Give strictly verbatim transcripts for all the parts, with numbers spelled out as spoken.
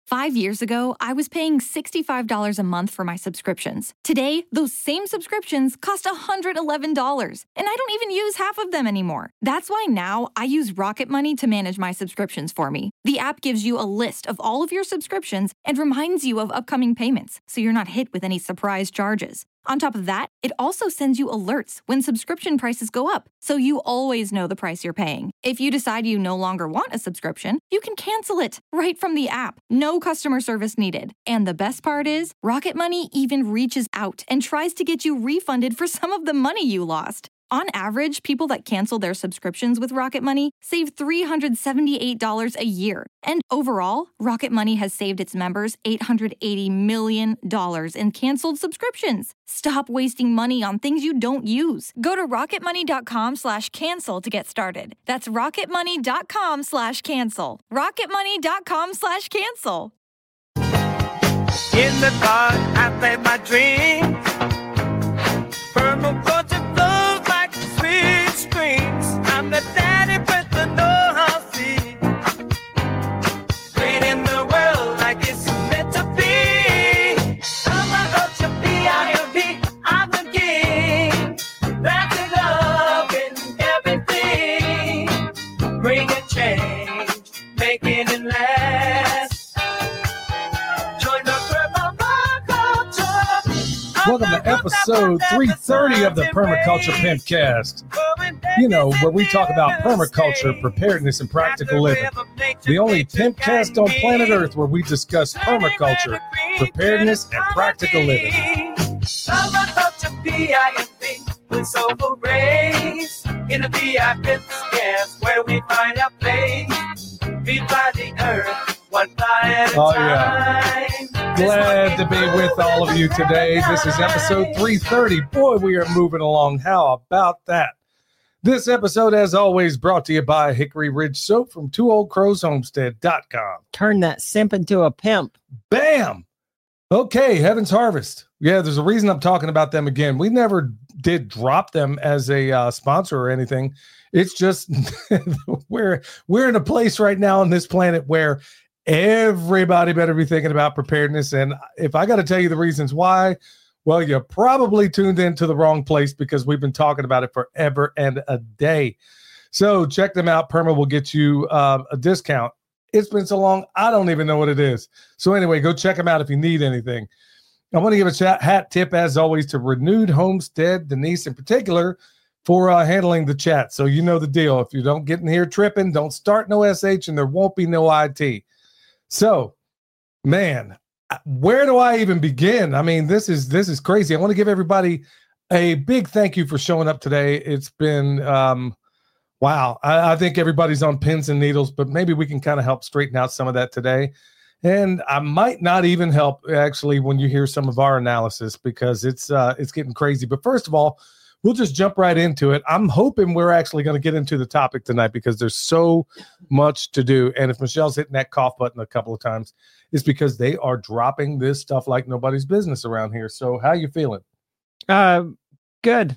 Five years ago, I was paying sixty-five dollars a month for my subscriptions. Today, those same subscriptions cost one hundred eleven dollars, and I don't even use half of them anymore. That's why now I use Rocket Money to manage my subscriptions for me. The app gives you a list of all of your subscriptions and reminds you of upcoming payments, so you're not hit with any surprise charges. On top of that, it also sends you alerts when subscription prices go up, so you always know the price you're paying. If you decide you no longer want a subscription, you can cancel it right from the app. No customer service needed. And the best part is, Rocket Money even reaches out and tries to get you refunded for some of the money you lost. On average, people that cancel their subscriptions with Rocket Money save three hundred seventy-eight dollars a year. And overall, Rocket Money has saved its members eight hundred eighty million dollars in canceled subscriptions. Stop wasting money on things you don't use. Go to rocketmoney.com slash cancel to get started. That's rocketmoney.com slash cancel. rocketmoney.com slash cancel. In the dark, I play my dreams. Permaculture flows like sweet streams. I'm the daddy with the know-how seed. Creating the world like it's meant to be. Permaculture, P I M P, I'm the king. That's it up in everything. Bringing change, making it last. Join the permaculture. Welcome to episode three thirty of the Permaculture Pimpcast. You know, where we talk about permaculture, preparedness, and practical living. The only pimpcast on planet Earth where we discuss permaculture, preparedness, and practical living. Permaculture, P I M P, with soulful rays. In the P I Pimpcast, where we find our place. We fly the earth, one fly at a Oh, time. yeah. Glad to be with all of you today. This is episode three thirty. Boy, we are moving along. How about that? This episode, as always, brought to you by Hickory Ridge Soap from two old crows homestead dot com. Turn that simp into a pimp. Bam! Okay, Heaven's Harvest. Yeah, there's a reason I'm talking about them again. We never did drop them as a uh, sponsor or anything. It's just we're we're in a place right now on this planet where everybody better be thinking about preparedness. And if I got to tell you the reasons why, well, you probably tuned into the wrong place because we've been talking about it forever and a day. So check them out. Perma will get you uh, a discount. It's been so long, I don't even know what it is. So anyway, go check them out if you need anything. I want to give a chat, hat tip, as always, to Renewed Homestead, Denise in particular, for uh, handling the chat. So you know the deal. If you don't get in here tripping, don't start no S H and there won't be no I T. So, man, where do I even begin? I mean, this is this is crazy. I want to give everybody a big thank you for showing up today. It's been, um, wow. I, I think everybody's on pins and needles, but maybe we can kind of help straighten out some of that today. And I might not even help, actually, when you hear some of our analysis, because it's uh, it's getting crazy. But first of all, we'll just jump right into it. I'm hoping we're actually going to get into the topic tonight because there's so much to do. And if Michelle's hitting that cough button a couple of times, it's because they are dropping this stuff like nobody's business around here. So how you feeling? Uh, good.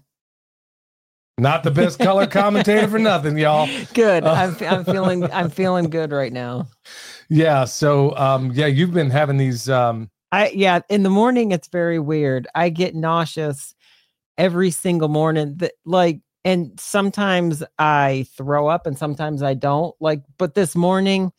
Not the best color commentator for nothing, y'all. Good. Uh, I'm I'm feeling I'm feeling good right now. Yeah. So um, yeah, you've been having these. Um, I yeah. In the morning, it's very weird. I get nauseous every single morning. That like, and sometimes I throw up, and sometimes I don't. Like, but this morning,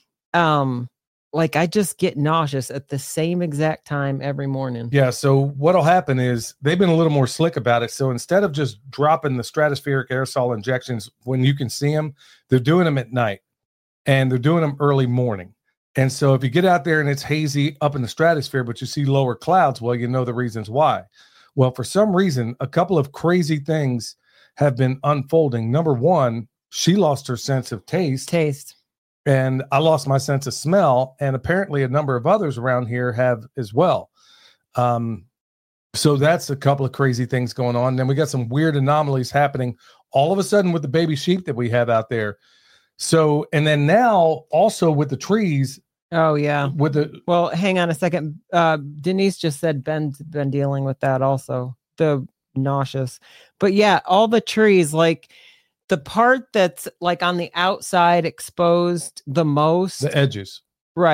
um, like I just get nauseous at the same exact time every morning. Yeah. So what'll happen is they've been a little more slick about it. So instead of just dropping the stratospheric aerosol injections when you can see them, they're doing them at night, and they're doing them early morning. And so if you get out there and it's hazy up in the stratosphere, but you see lower clouds, well, you know the reasons why. Well, for some reason, a couple of crazy things have been unfolding. Number one, she lost her sense of taste. Taste. And I lost my sense of smell. And apparently a number of others around here have as well. Um, so that's a couple of crazy things going on. Then we got some weird anomalies happening all of a sudden with the baby sheep that we have out there. So, and then now also with the trees. Oh, yeah. With the Well, hang on a second. Uh, Denise just said Ben's been dealing with that also, the nauseous. But yeah, all the trees, like the part that's like on the outside exposed the most. the edges. Right.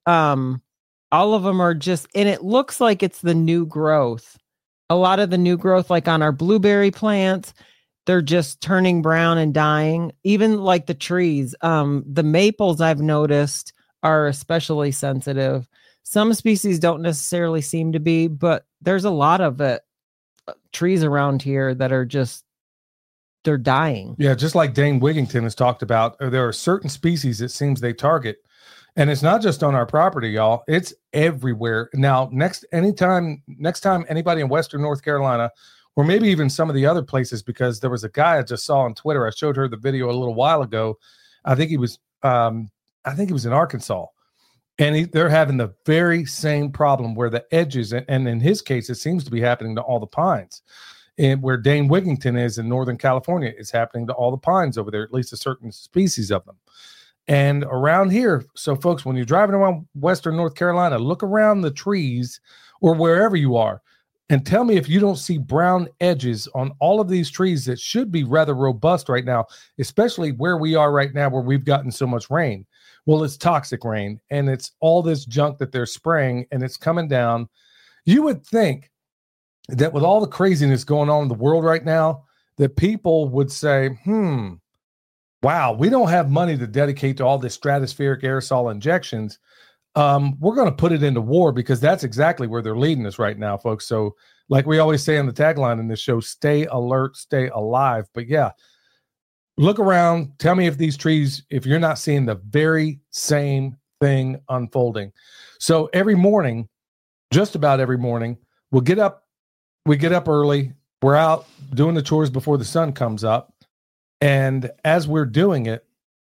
um, all of them are just, and it looks like it's the new growth. A lot of the new growth, like on our blueberry plants, they're just turning brown and dying. Even like the trees, um, the maples I've noticed are especially sensitive. Some species don't necessarily seem to be, but there's a lot of it, uh, trees around here that are just, they're dying. Yeah, just like Dane Wigington has talked about, there are certain species it seems they target. And it's not just on our property, y'all. It's everywhere. Now, next anytime, next time anybody in Western North Carolina, or maybe even some of the other places, because there was a guy I just saw on Twitter. I showed her the video a little while ago. I think he was, um, I think he was in Arkansas, and he, they're having the very same problem where the edges, and, and in his case, it seems to be happening to all the pines. And where Dane Wigington is in Northern California, it's happening to all the pines over there, at least a certain species of them. And around here, so folks, when you're driving around Western North Carolina, look around the trees or wherever you are and tell me if you don't see brown edges on all of these trees that should be rather robust right now, especially where we are right now, where we've gotten so much rain. Well, it's toxic rain, and it's all this junk that they're spraying, and it's coming down. You would think that with all the craziness going on in the world right now, that people would say, hmm, wow, we don't have money to dedicate to all this stratospheric aerosol injections. Um, we're going to put it into war, because that's exactly where they're leading us right now, folks. So like we always say on the tagline in this show, stay alert, stay alive. But yeah, look around. Tell me if these trees, if you're not seeing the very same thing unfolding. So every morning, just about every morning, we'll get up, we get up early. We're out doing the chores before the sun comes up. And as we're doing it,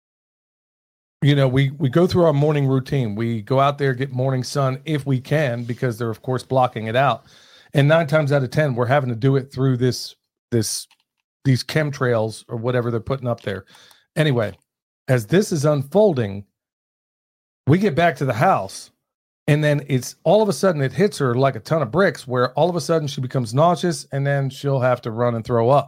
you know, we, we go through our morning routine. We go out there, get morning sun if we can, because they're, of course, blocking it out. And nine times out of ten, we're having to do it through this, this, these chemtrails or whatever they're putting up there. Anyway, as this is unfolding, we get back to the house, and then it's all of a sudden it hits her like a ton of bricks, where all of a sudden she becomes nauseous, and then she'll have to run and throw up.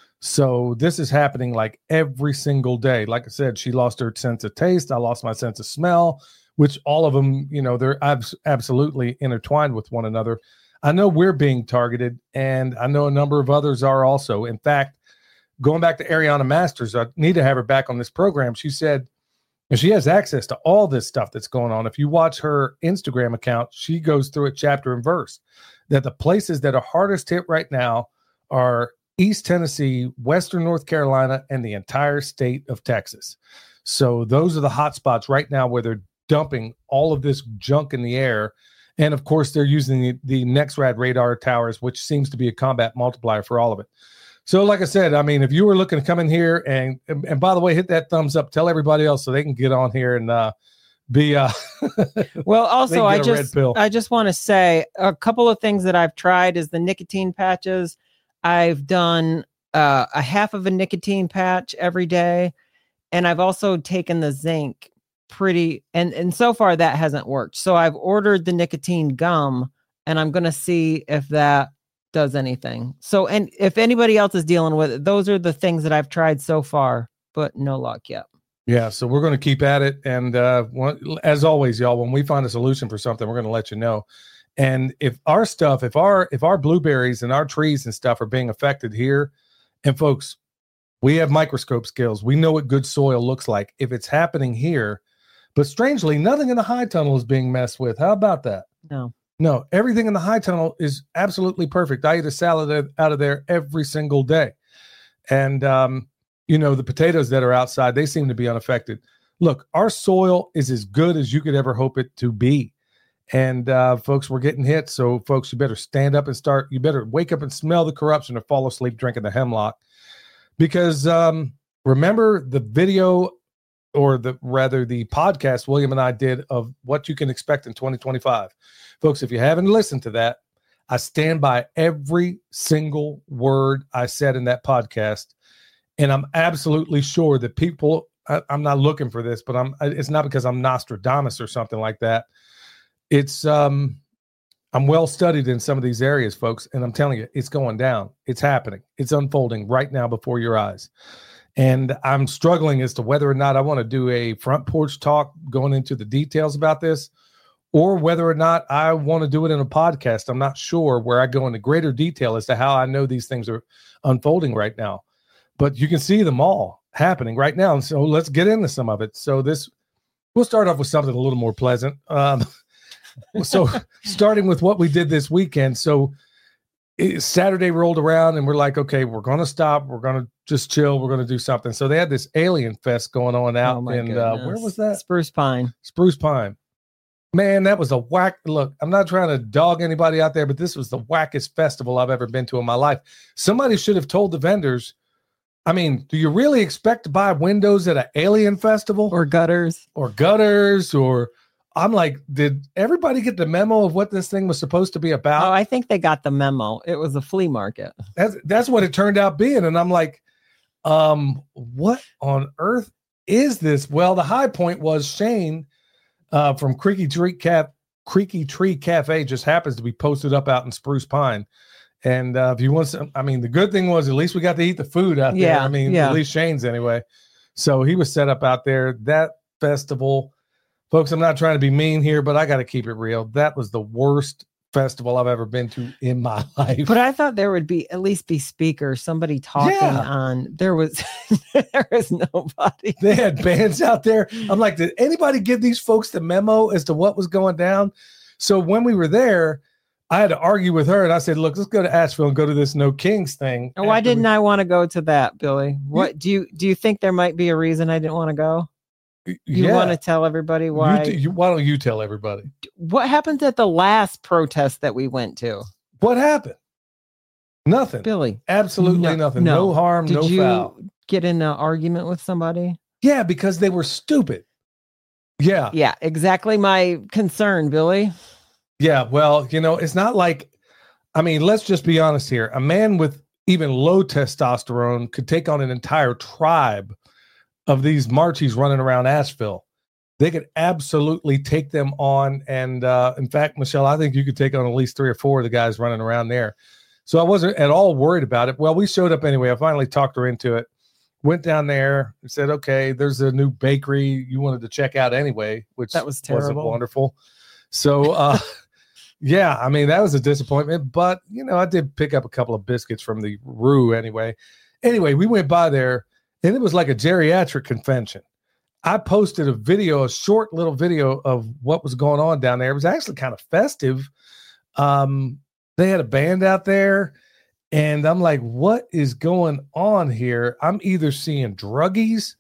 So this is happening like every single day. Like I said, she lost her sense of taste. I lost my sense of smell, which all of them, you know, they're abs- absolutely intertwined with one another. I know we're being targeted, and I know a number of others are also. In fact, going back to Ariana Masters, I need to have her back on this program. She said, and she has access to all this stuff that's going on. If you watch her Instagram account, she goes through it chapter and verse, that the places that are hardest hit right now are East Tennessee, Western North Carolina, and the entire state of Texas. So those are the hot spots right now where they're dumping all of this junk in the air. And of course, they're using the, the NEXRAD radar towers, which seems to be a combat multiplier for all of it. So like I said, I mean, if you were looking to come in here and, and, and by the way, hit that thumbs up, tell everybody else so they can get on here and uh, be, uh, well, also, I just, I just want to say a couple of things that I've tried is the nicotine patches. I've done uh, a half of a nicotine patch every day, and I've also taken the zinc pretty, and, and so far that hasn't worked. So I've ordered the nicotine gum, and I'm going to see if that does anything. So, and if anybody else is dealing with it, those are the things that I've tried so far, but no luck yet. Yeah, so we're going to keep at it. And uh, one, as always, y'all, when we find a solution for something, we're going to let you know. And if our stuff, if our if our blueberries and our trees and stuff are being affected here, and folks, we have microscope skills. We know what good soil looks like if it's happening here. But strangely, nothing in the high tunnel is being messed with. How about that? No. No, everything in the high tunnel is absolutely perfect. I eat a salad out of there every single day. And, um, you know, the potatoes that are outside, they seem to be unaffected. Look, our soil is as good as you could ever hope it to be. And uh, folks, we're getting hit. So folks, you better stand up and start. You better wake up and smell the corruption or fall asleep drinking the hemlock. Because um, remember the video, or the rather the podcast William and I did of what you can expect in twenty twenty-five. Folks, if you haven't listened to that, I stand by every single word I said in that podcast. And I'm absolutely sure that people, I, I'm not looking for this, but I'm, it's not because I'm Nostradamus or something like that. It's, um, I'm well studied in some of these areas, folks. And I'm telling you, it's going down. It's happening. It's unfolding right now before your eyes. And I'm struggling as to whether or not I want to do a front porch talk going into the details about this, or whether or not I want to do it in a podcast. I'm not sure, where I go into greater detail as to how I know these things are unfolding right now. But you can see them all happening right now. And so let's get into some of it. So this, we'll start off with something a little more pleasant. Um, so starting with what we did this weekend. So it, Saturday rolled around and we're like, okay, we're going to stop. We're going to just chill. We're going to do something. So they had this Alien Fest going on out Oh my in, uh, where goodness. was that? Spruce Pine. Spruce Pine. Man, that was a whack. Look, I'm not trying to dog anybody out there, but this was the wackest festival I've ever been to in my life. Somebody should have told the vendors, I mean, do you really expect to buy windows at an Alien Festival? Or gutters. Or gutters? Or I'm like, did everybody get the memo of what this thing was supposed to be about? Oh, I think they got the memo. It was a flea market. That's, that's what it turned out being. And I'm like, um, what on earth is this? Well, the high point was Shane uh, from Creaky Tree Cap, Creaky Tree Cafe just happens to be posted up out in Spruce Pine. And uh, if you want some, I mean, the good thing was at least we got to eat the food out there. Yeah, I mean, yeah. at least Shane's anyway. So he was set up out there. That festival, folks, I'm not trying to be mean here, but I got to keep it real. That was the worst festival I've ever been to in my life. But I thought there would be at least be speakers, somebody talking Yeah. on. There was there was nobody. They had bands out there. I'm like, did anybody give these folks the memo as to what was going down? So when we were there, I had to argue with her, and I said, look, let's go to Asheville and go to this No Kings thing. And why after didn't we- I want to go to that, Billy? What do you do you think there might be a reason I didn't want to go? You Yeah. want to tell everybody You why? t- you- why don't you tell everybody? What happened at the last protest that we went to? What happened? Nothing. Billy, Absolutely No- nothing. No, no. harm, did no you foul. get in an argument with somebody? Yeah, because they were stupid. Yeah. Yeah, exactly my concern, Billy. Yeah. Well, you know, it's not like, I mean, let's just be honest here. A man with even low testosterone could take on an entire tribe of these Marchies running around Asheville. They could absolutely take them on. And uh, in fact, Michelle, I think you could take on at least three or four of the guys running around there. So I wasn't at all worried about it. Well, we showed up anyway. I finally talked her into it. Went down there and said, okay, there's a new bakery you wanted to check out anyway, which That was wasn't terrible. wonderful. So, uh, yeah, I mean, that was a disappointment, but you know, I did pick up a couple of biscuits from the Rue anyway. Anyway, we went by there and it was like a geriatric convention. I posted a video, a short little video of what was going on down there. It was actually kind of festive. Um, they had a band out there. And I'm like, what is going on here? I'm either seeing druggies,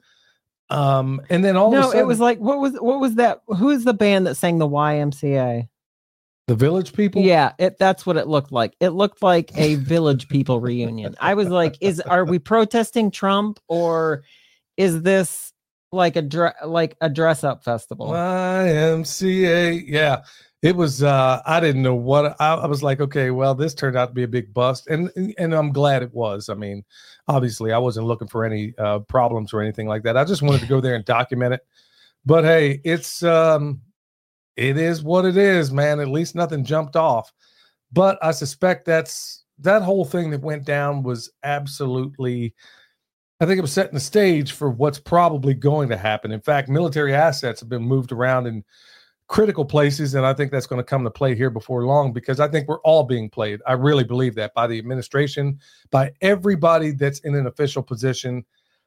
um, and then all of a No, sudden, it was like what was what was that? Who is the band that sang the Y M C A? the Village People. Yeah, it that's what it looked like. It looked like a Village People reunion. I was like, is are we protesting Trump or is this like a dre- like a dress up festival? Y M C A. Yeah, it was. Uh, I didn't know what I, I was like. Okay, well, this turned out to be a big bust, and and I'm glad it was. I mean, obviously, I wasn't looking for any uh, problems or anything like that. I just wanted to go there and document it. But hey, it's um, it is what it is, man. At least nothing jumped off. But I suspect that's that whole thing that went down was absolutely. I think it was setting the stage for what's probably going to happen. In fact, military assets have been moved around in critical places, and I think that's going to come to play here before long because I think we're all being played. I really believe that by the administration, by everybody that's in an official position.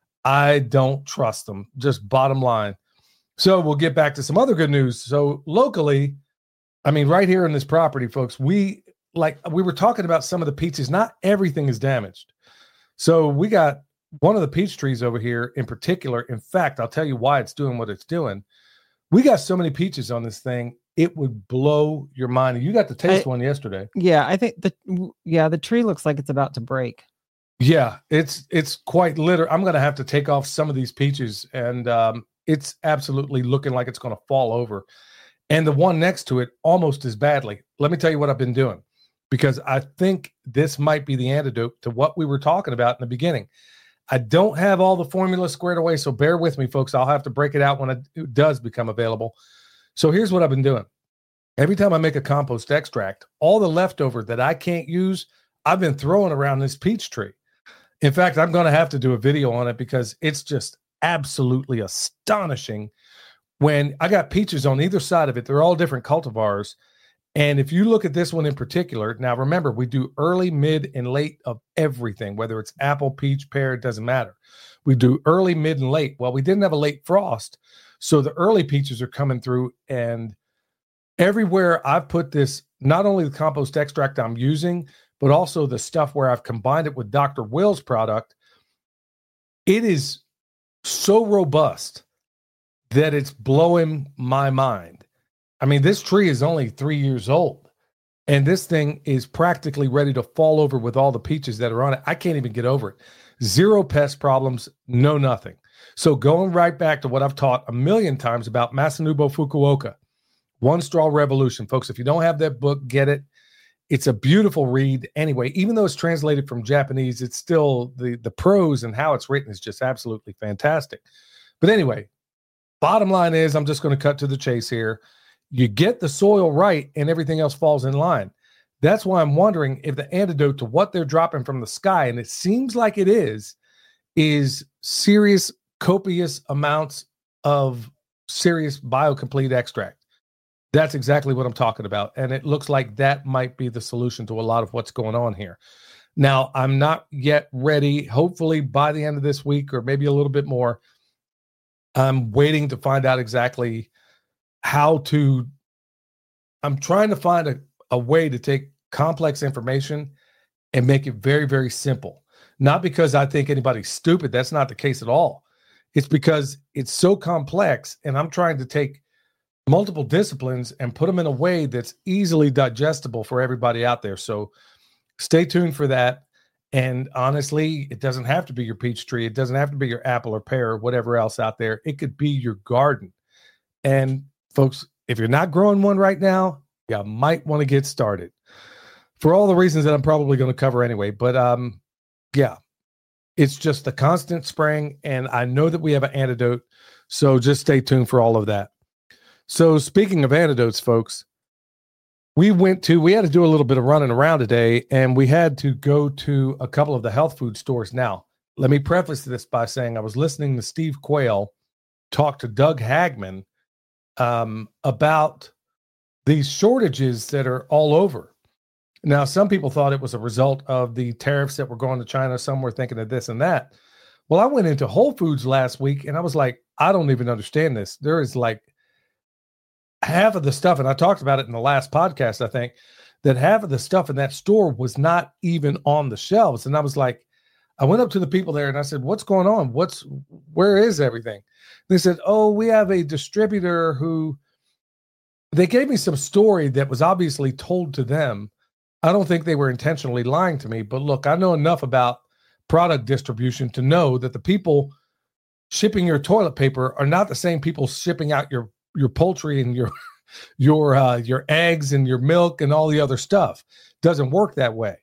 I don't trust them, just bottom line. So we'll get back to some other good news. So locally, I mean, right here in this property, folks, we like we were talking about some of the peaches. Not everything is damaged. So we got one of the peach trees over here in particular. In fact, I'll tell you why it's doing what it's doing. We got so many peaches on this thing, it would blow your mind. You got to taste I- one yesterday. Yeah, I think the yeah the tree looks like it's about to break. Yeah, it's it's quite literal. I'm going to have to take off some of these peaches, and um, it's absolutely looking like it's going to fall over. And the one next to it almost as badly. Let me tell you what I've been doing, because I think this might be the antidote to what we were talking about in the beginning. I don't have all the formula squared away, so bear with me, folks. I'll have to break it out when it does become available. So here's what I've been doing. Every time I make a compost extract, all the leftover that I can't use, I've been throwing around this peach tree. In fact, I'm going to have to do a video on it because it's just absolutely astonishing when I got peaches on either side of it, they're all different cultivars. And if you look at this one in particular, now remember, we do early, mid, and late of everything, whether it's apple, peach, pear, it doesn't matter. We do early, mid, and late. Well, we didn't have a late frost, so the early peaches are coming through, and everywhere I've put this, not only the compost extract I'm using, but also the stuff where I've combined it with Doctor Will's product, it is so robust that it's blowing my mind. I mean, this tree is only three years old, and this thing is practically ready to fall over with all the peaches that are on it. I can't even get over it. Zero pest problems, no nothing. So going right back to what I've taught a million times about Masanobu Fukuoka, One Straw Revolution. Folks, if you don't have that book, get it. It's a beautiful read. Anyway, even though it's translated from Japanese, it's still the, the prose and how it's written is just absolutely fantastic. But anyway, bottom line is, I'm just going to cut to the chase here. You get the soil right and everything else falls in line. That's why I'm wondering if the antidote to what they're dropping from the sky, and it seems like it is, is serious, copious amounts of serious biocomplete extract. That's exactly what I'm talking about. And it looks like that might be the solution to a lot of what's going on here. Now, I'm not yet ready. Hopefully by the end of this week or maybe a little bit more, I'm waiting to find out exactly how to, I'm trying to find a, a way to take complex information and make it very, very simple. Not because I think anybody's stupid. That's not the case at all. It's because it's so complex, and I'm trying to take multiple disciplines and put them in a way that's easily digestible for everybody out there. So stay tuned for that. And honestly, it doesn't have to be your peach tree. It doesn't have to be your apple or pear or whatever else out there. It could be your garden. And folks, if you're not growing one right now, you might want to get started for all the reasons that I'm probably going to cover anyway. But um, yeah, it's just the constant spraying. And I know that we have an antidote. So just stay tuned for all of that. So speaking of antidotes, folks, we went to, we had to do a little bit of running around today, and we had to go to a couple of the health food stores. Now, let me preface this by saying I was listening to Steve Quayle talk to Doug Hagman um, about these shortages that are all over. Now, some people thought it was a result of the tariffs that were going to China. Some were thinking of this and that. Well, I went into Whole Foods last week, and I was like, I don't even understand this. There is like half of the stuff, and I talked about it in the last podcast, I think, that half of the stuff in that store was not even on the shelves. And I was like, I went up to the people there and I said, what's going on? What's, where is everything? They said, oh, we have a distributor who, they gave me some story that was obviously told to them. I don't think they were intentionally lying to me, but look, I know enough about product distribution to know that the people shipping your toilet paper are not the same people shipping out your your poultry and your your uh, your eggs and your milk and all the other stuff. Doesn't work that way.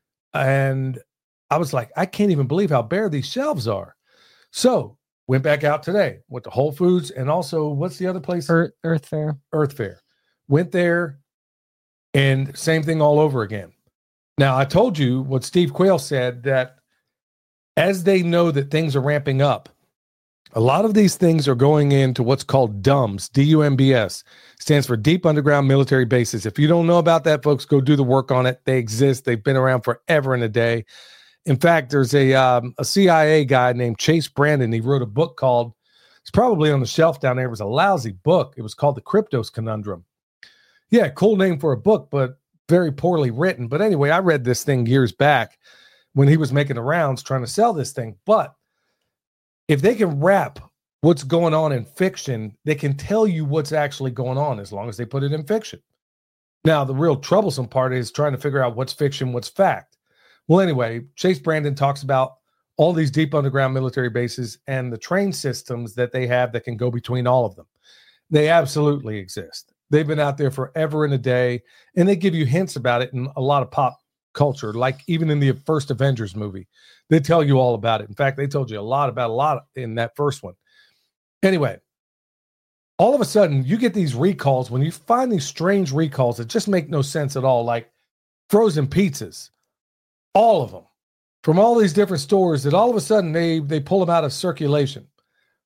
And I was like, I can't even believe how bare these shelves are. So went back out today, went to Whole Foods, and also what's the other place? Earth, Earth Fair. Earth Fair. Went there, and same thing all over again. Now, I told you what Steve Quayle said, that as they know that things are ramping up, a lot of these things are going into what's called D U M B S, D U M B S, stands for Deep Underground Military Bases. If you don't know about that, folks, go do the work on it. They exist. They've been around forever and a day. In fact, there's a um, a C I A guy named Chase Brandon. He wrote a book called, it's probably on the shelf down there. It was a lousy book. It was called The Kryptos Conundrum. Yeah, cool name for a book, but very poorly written. But anyway, I read this thing years back when he was making the rounds trying to sell this thing. But if they can wrap what's going on in fiction, they can tell you what's actually going on as long as they put it in fiction. Now, the real troublesome part is trying to figure out what's fiction, what's fact. Well, anyway, Chase Brandon talks about all these deep underground military bases and the train systems that they have that can go between all of them. They absolutely exist. They've been out there forever and a day, and they give you hints about it in a lot of pop culture, like even in the first Avengers movie. They tell you all about it. In fact, they told you a lot about a lot in that first one. Anyway, all of a sudden, you get these recalls when you find these strange recalls that just make no sense at all, like frozen pizzas, all of them, from all these different stores that all of a sudden they, they pull them out of circulation.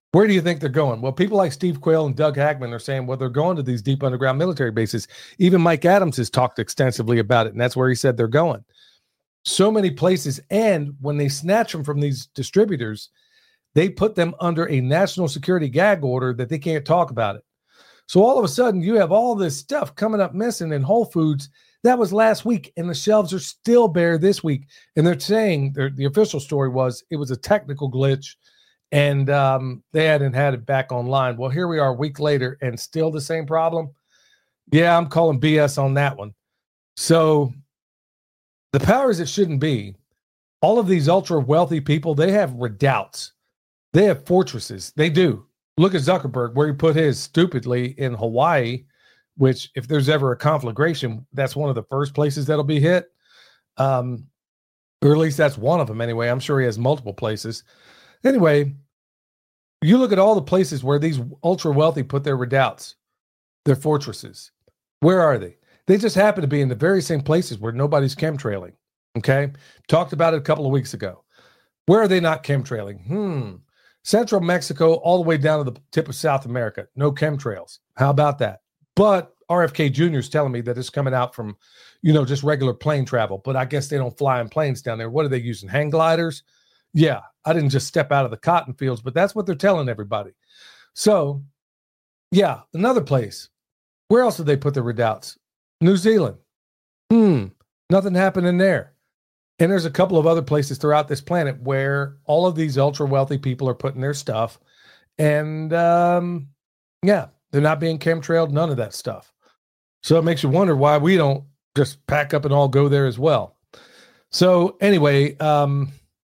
Where do you think they're going? Well, people like Steve Quayle and Doug Hagman are saying, well, they're going to these deep underground military bases. Even Mike Adams has talked extensively about it, and that's where he said they're going. So many places, and when they snatch them from these distributors, they put them under a national security gag order that they can't talk about it. So all of a sudden, you have all this stuff coming up missing in Whole Foods. That was last week, and the shelves are still bare this week. And they're saying, they're, the official story was, it was a technical glitch, and um, they hadn't had it back online. Well, here we are a week later, and still the same problem. Yeah, I'm calling B S on that one. So the powers that shouldn't be, all of these ultra-wealthy people, they have redoubts. They have fortresses. They do. Look at Zuckerberg, where he put his stupidly in Hawaii, which if there's ever a conflagration, that's one of the first places that'll be hit. Um, or at least that's one of them anyway. I'm sure he has multiple places. Anyway, you look at all the places where these ultra wealthy put their redoubts, their fortresses. Where are they? They just happen to be in the very same places where nobody's chemtrailing. Okay. Talked about it a couple of weeks ago. Where are they not chemtrailing? Hmm. Central Mexico, all the way down to the tip of South America. No chemtrails. How about that? But R F K Junior is telling me that it's coming out from, you know, just regular plane travel. But I guess they don't fly in planes down there. What are they using? Hang gliders? Yeah, I didn't just step out of the cotton fields, but that's what they're telling everybody. So, yeah, another place. Where else did they put their redoubts? New Zealand. Hmm, nothing happening there. And there's a couple of other places throughout this planet where all of these ultra-wealthy people are putting their stuff. And, um, yeah, they're not being chemtrailed, none of that stuff. So it makes you wonder why we don't just pack up and all go there as well. So anyway, um,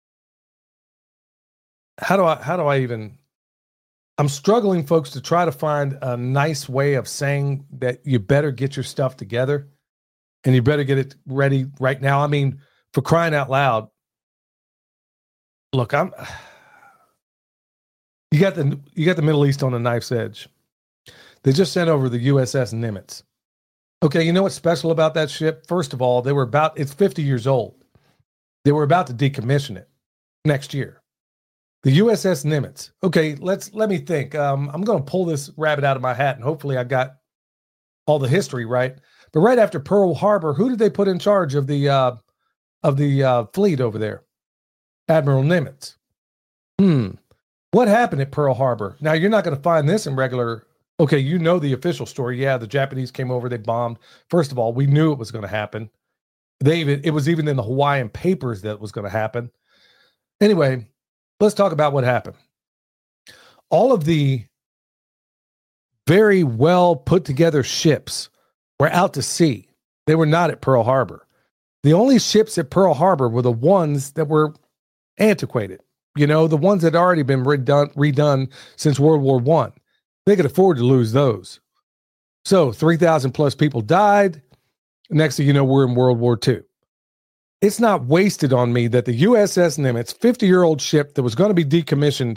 how do I, how do I even, I'm struggling, folks, to try to find a nice way of saying that you better get your stuff together and you better get it ready right now. I mean, for crying out loud, look, I'm, you got the, you got the Middle East on the knife's edge. They just sent over the U S S Nimitz. Okay, you know what's special about that ship? First of all, they were about, it's fifty years old. They were about to decommission it next year. The U S S Nimitz. Okay, let's let me think. Um, I'm going to pull this rabbit out of my hat, and hopefully I got all the history right. But right after Pearl Harbor, who did they put in charge of the uh, of the uh, fleet over there? Admiral Nimitz. Hmm. What happened at Pearl Harbor? Now, you're not going to find this in regular. Okay, you know the official story. Yeah, the Japanese came over, they bombed. First of all, we knew it was going to happen. They even, it was even in the Hawaiian papers that it was going to happen. Anyway, let's talk about what happened. All of the very well put together ships were out to sea. They were not at Pearl Harbor. The only ships at Pearl Harbor were the ones that were antiquated. You know, the ones that had already been redone, redone since World War One. They could afford to lose those. So three thousand plus people died. Next thing you know, we're in World War Two. It's not wasted on me that the U S S Nimitz, fifty-year-old ship that was going to be decommissioned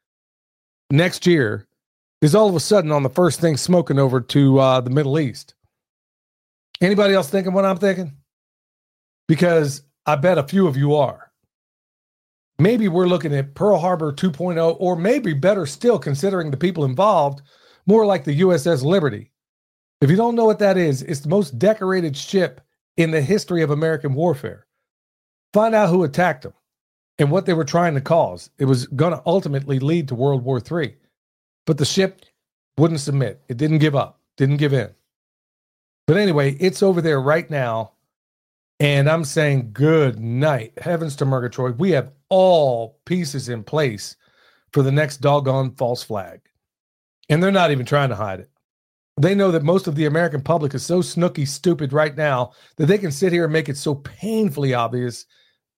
next year, is all of a sudden on the first thing smoking over to uh, the Middle East. Anybody else thinking what I'm thinking? Because I bet a few of you are. Maybe we're looking at Pearl Harbor two point oh, or maybe better still, considering the people involved, more like the U S S Liberty. If you don't know what that is, it's the most decorated ship in the history of American warfare. Find out who attacked them and what they were trying to cause. It was going to ultimately lead to World War Three. But the ship wouldn't submit. It didn't give up, didn't give in. But anyway, it's over there right now. And I'm saying good night. Heavens to Murgatroyd. We have all pieces in place for the next doggone false flag. And they're not even trying to hide it. They know that most of the American public is so snooky stupid right now that they can sit here and make it so painfully obvious,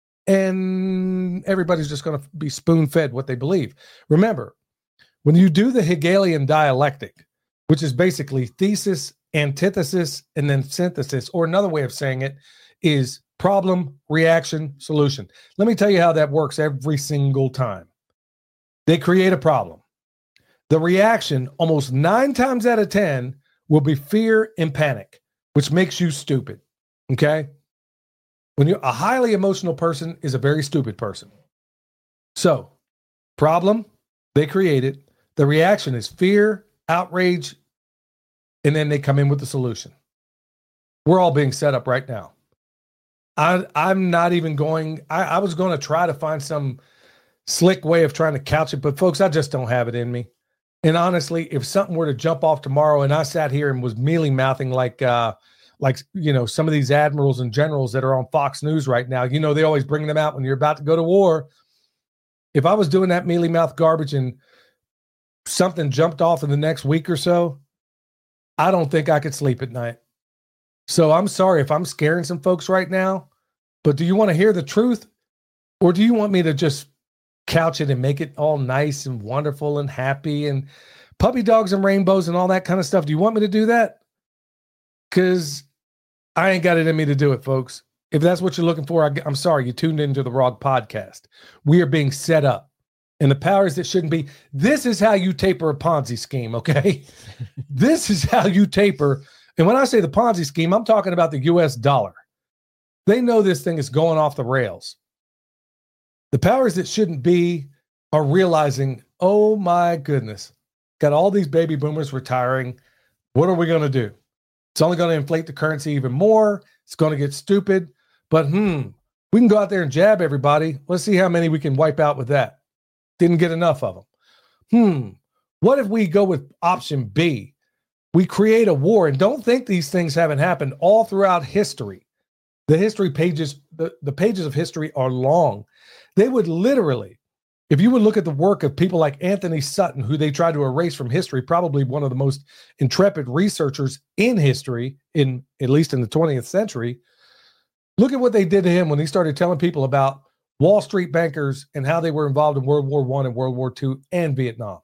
and everybody's just going to be spoon-fed what they believe. Remember, when you do the Hegelian dialectic, which is basically thesis, antithesis, and then synthesis, or another way of saying it is problem, reaction, solution. Let me tell you how that works every single time. They create a problem. The reaction, almost nine times out of ten, will be fear and panic, which makes you stupid. Okay? When you're a highly emotional person is a very stupid person. So, problem, they create it. The reaction is fear, outrage, and then they come in with the solution. We're all being set up right now. I, I'm not even going, I, I was going to try to find some slick way of trying to couch it, but folks, I just don't have it in me. And honestly, if something were to jump off tomorrow and I sat here and was mealy mouthing like, uh, like, you know, some of these admirals and generals that are on Fox News right now, you know, they always bring them out when you're about to go to war. If I was doing that mealy mouth garbage and something jumped off in the next week or so, I don't think I could sleep at night. So I'm sorry if I'm scaring some folks right now, but do you want to hear the truth? Or do you want me to just couch it and make it all nice and wonderful and happy and puppy dogs and rainbows and all that kind of stuff? Do you want me to do that? Because I ain't got it in me to do it, folks. If that's what you're looking for, I, I'm sorry, you tuned into the wrong podcast. We are being set up. And the powers that shouldn't be. This is how you taper a Ponzi scheme, okay? This is how you taper. And when I say the Ponzi scheme, I'm talking about the U S dollar. They know this thing is going off the rails. The powers that shouldn't be are realizing, oh my goodness, got all these baby boomers retiring. What are we going to do? It's only going to inflate the currency even more. It's going to get stupid. But hmm, we can go out there and jab everybody. Let's see how many we can wipe out with that. Didn't get enough of them. Hmm, what if we go with option B? We create a war, and don't think these things haven't happened all throughout history. The history pages, the, the pages of history are long. They would literally, if you would look at the work of people like Anthony Sutton, who they tried to erase from history, probably one of the most intrepid researchers in history, in at least in the twentieth century, look at what they did to him when he started telling people about Wall Street bankers and how they were involved in World War One and World War Two and Vietnam.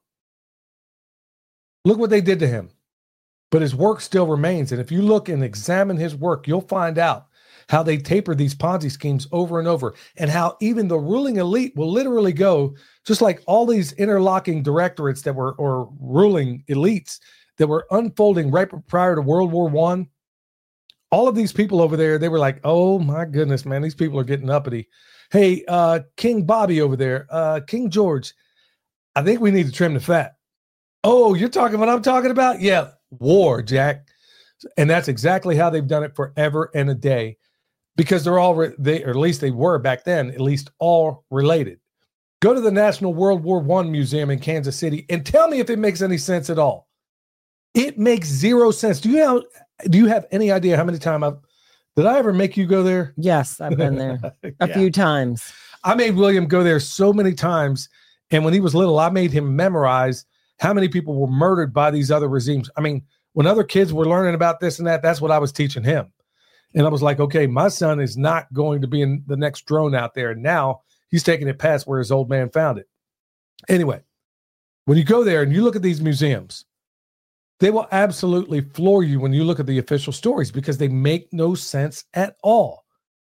Look what they did to him. But his work still remains. And if you look and examine his work, you'll find out how they taper these Ponzi schemes over and over, and how even the ruling elite will literally go, just like all these interlocking directorates that were, or ruling elites that were unfolding right prior to World War One. All of these people over there, they were like, oh my goodness, man, these people are getting uppity. Hey, uh, King Bobby over there, uh, King George, I think we need to trim the fat. Oh, you're talking what I'm talking about? Yeah, war, Jack. And that's exactly how they've done it forever and a day, because they're all, re- they, or at least they were back then, at least all related. Go to the National World War One Museum in Kansas City and tell me if it makes any sense at all. It makes zero sense. Do you have, do you have any idea how many times I've, did I ever make you go there? Yes, I've been there a Yeah. few times. I made William go there so many times. And when he was little, I made him memorize how many people were murdered by these other regimes. I mean, when other kids were learning about this and that, that's what I was teaching him. And I was like, okay, my son is not going to be in the next drone out there. And now he's taking it past where his old man found it. Anyway, when you go there and you look at these museums, they will absolutely floor you when you look at the official stories, because they make no sense at all.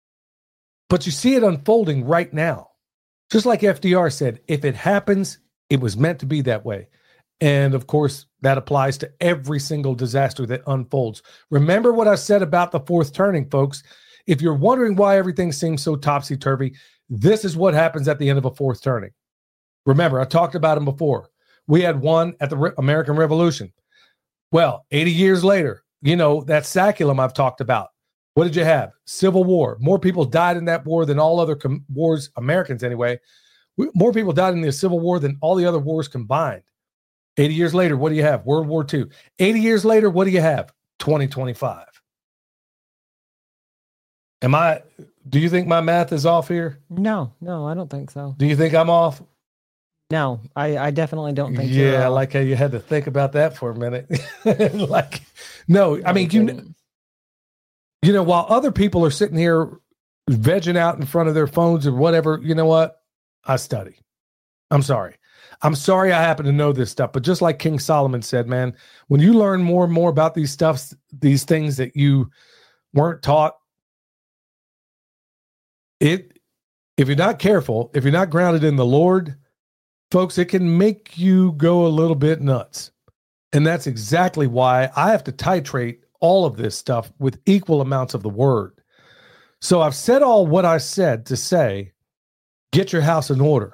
But you see it unfolding right now. Just like F D R said, if it happens, it was meant to be that way. And of course, that applies to every single disaster that unfolds. Remember what I said about the fourth turning, folks. If you're wondering why everything seems so topsy-turvy, this is what happens at the end of a fourth turning. Remember, I talked about them before. We had one at the Re- American Revolution. Well, eighty years later, you know, that saculum I've talked about. What did you have? Civil War. More people died in that war than all other com- wars, Americans anyway. We, more people died in the Civil War than all the other wars combined. eighty years later, what do you have? World War Two. eighty years later, what do you have? twenty twenty-five. Am I, do you think my math is off here? No, no, I don't think so. Do you think I'm off? No, I, I definitely don't think you're Yeah, I off. like how you had to think about that for a minute. Like, no, I mean, you, didn't. you know, while other people are sitting here vegging out in front of their phones or whatever, you know what? I study. I'm sorry. I'm sorry I happen to know this stuff, but just like King Solomon said, man, when you learn more and more about these stuffs, these things that you weren't taught, it, if you're not careful, if you're not grounded in the Lord, folks, it can make you go a little bit nuts. And that's exactly why I have to titrate all of this stuff with equal amounts of the word. So I've said all what I said to say, get your house in order.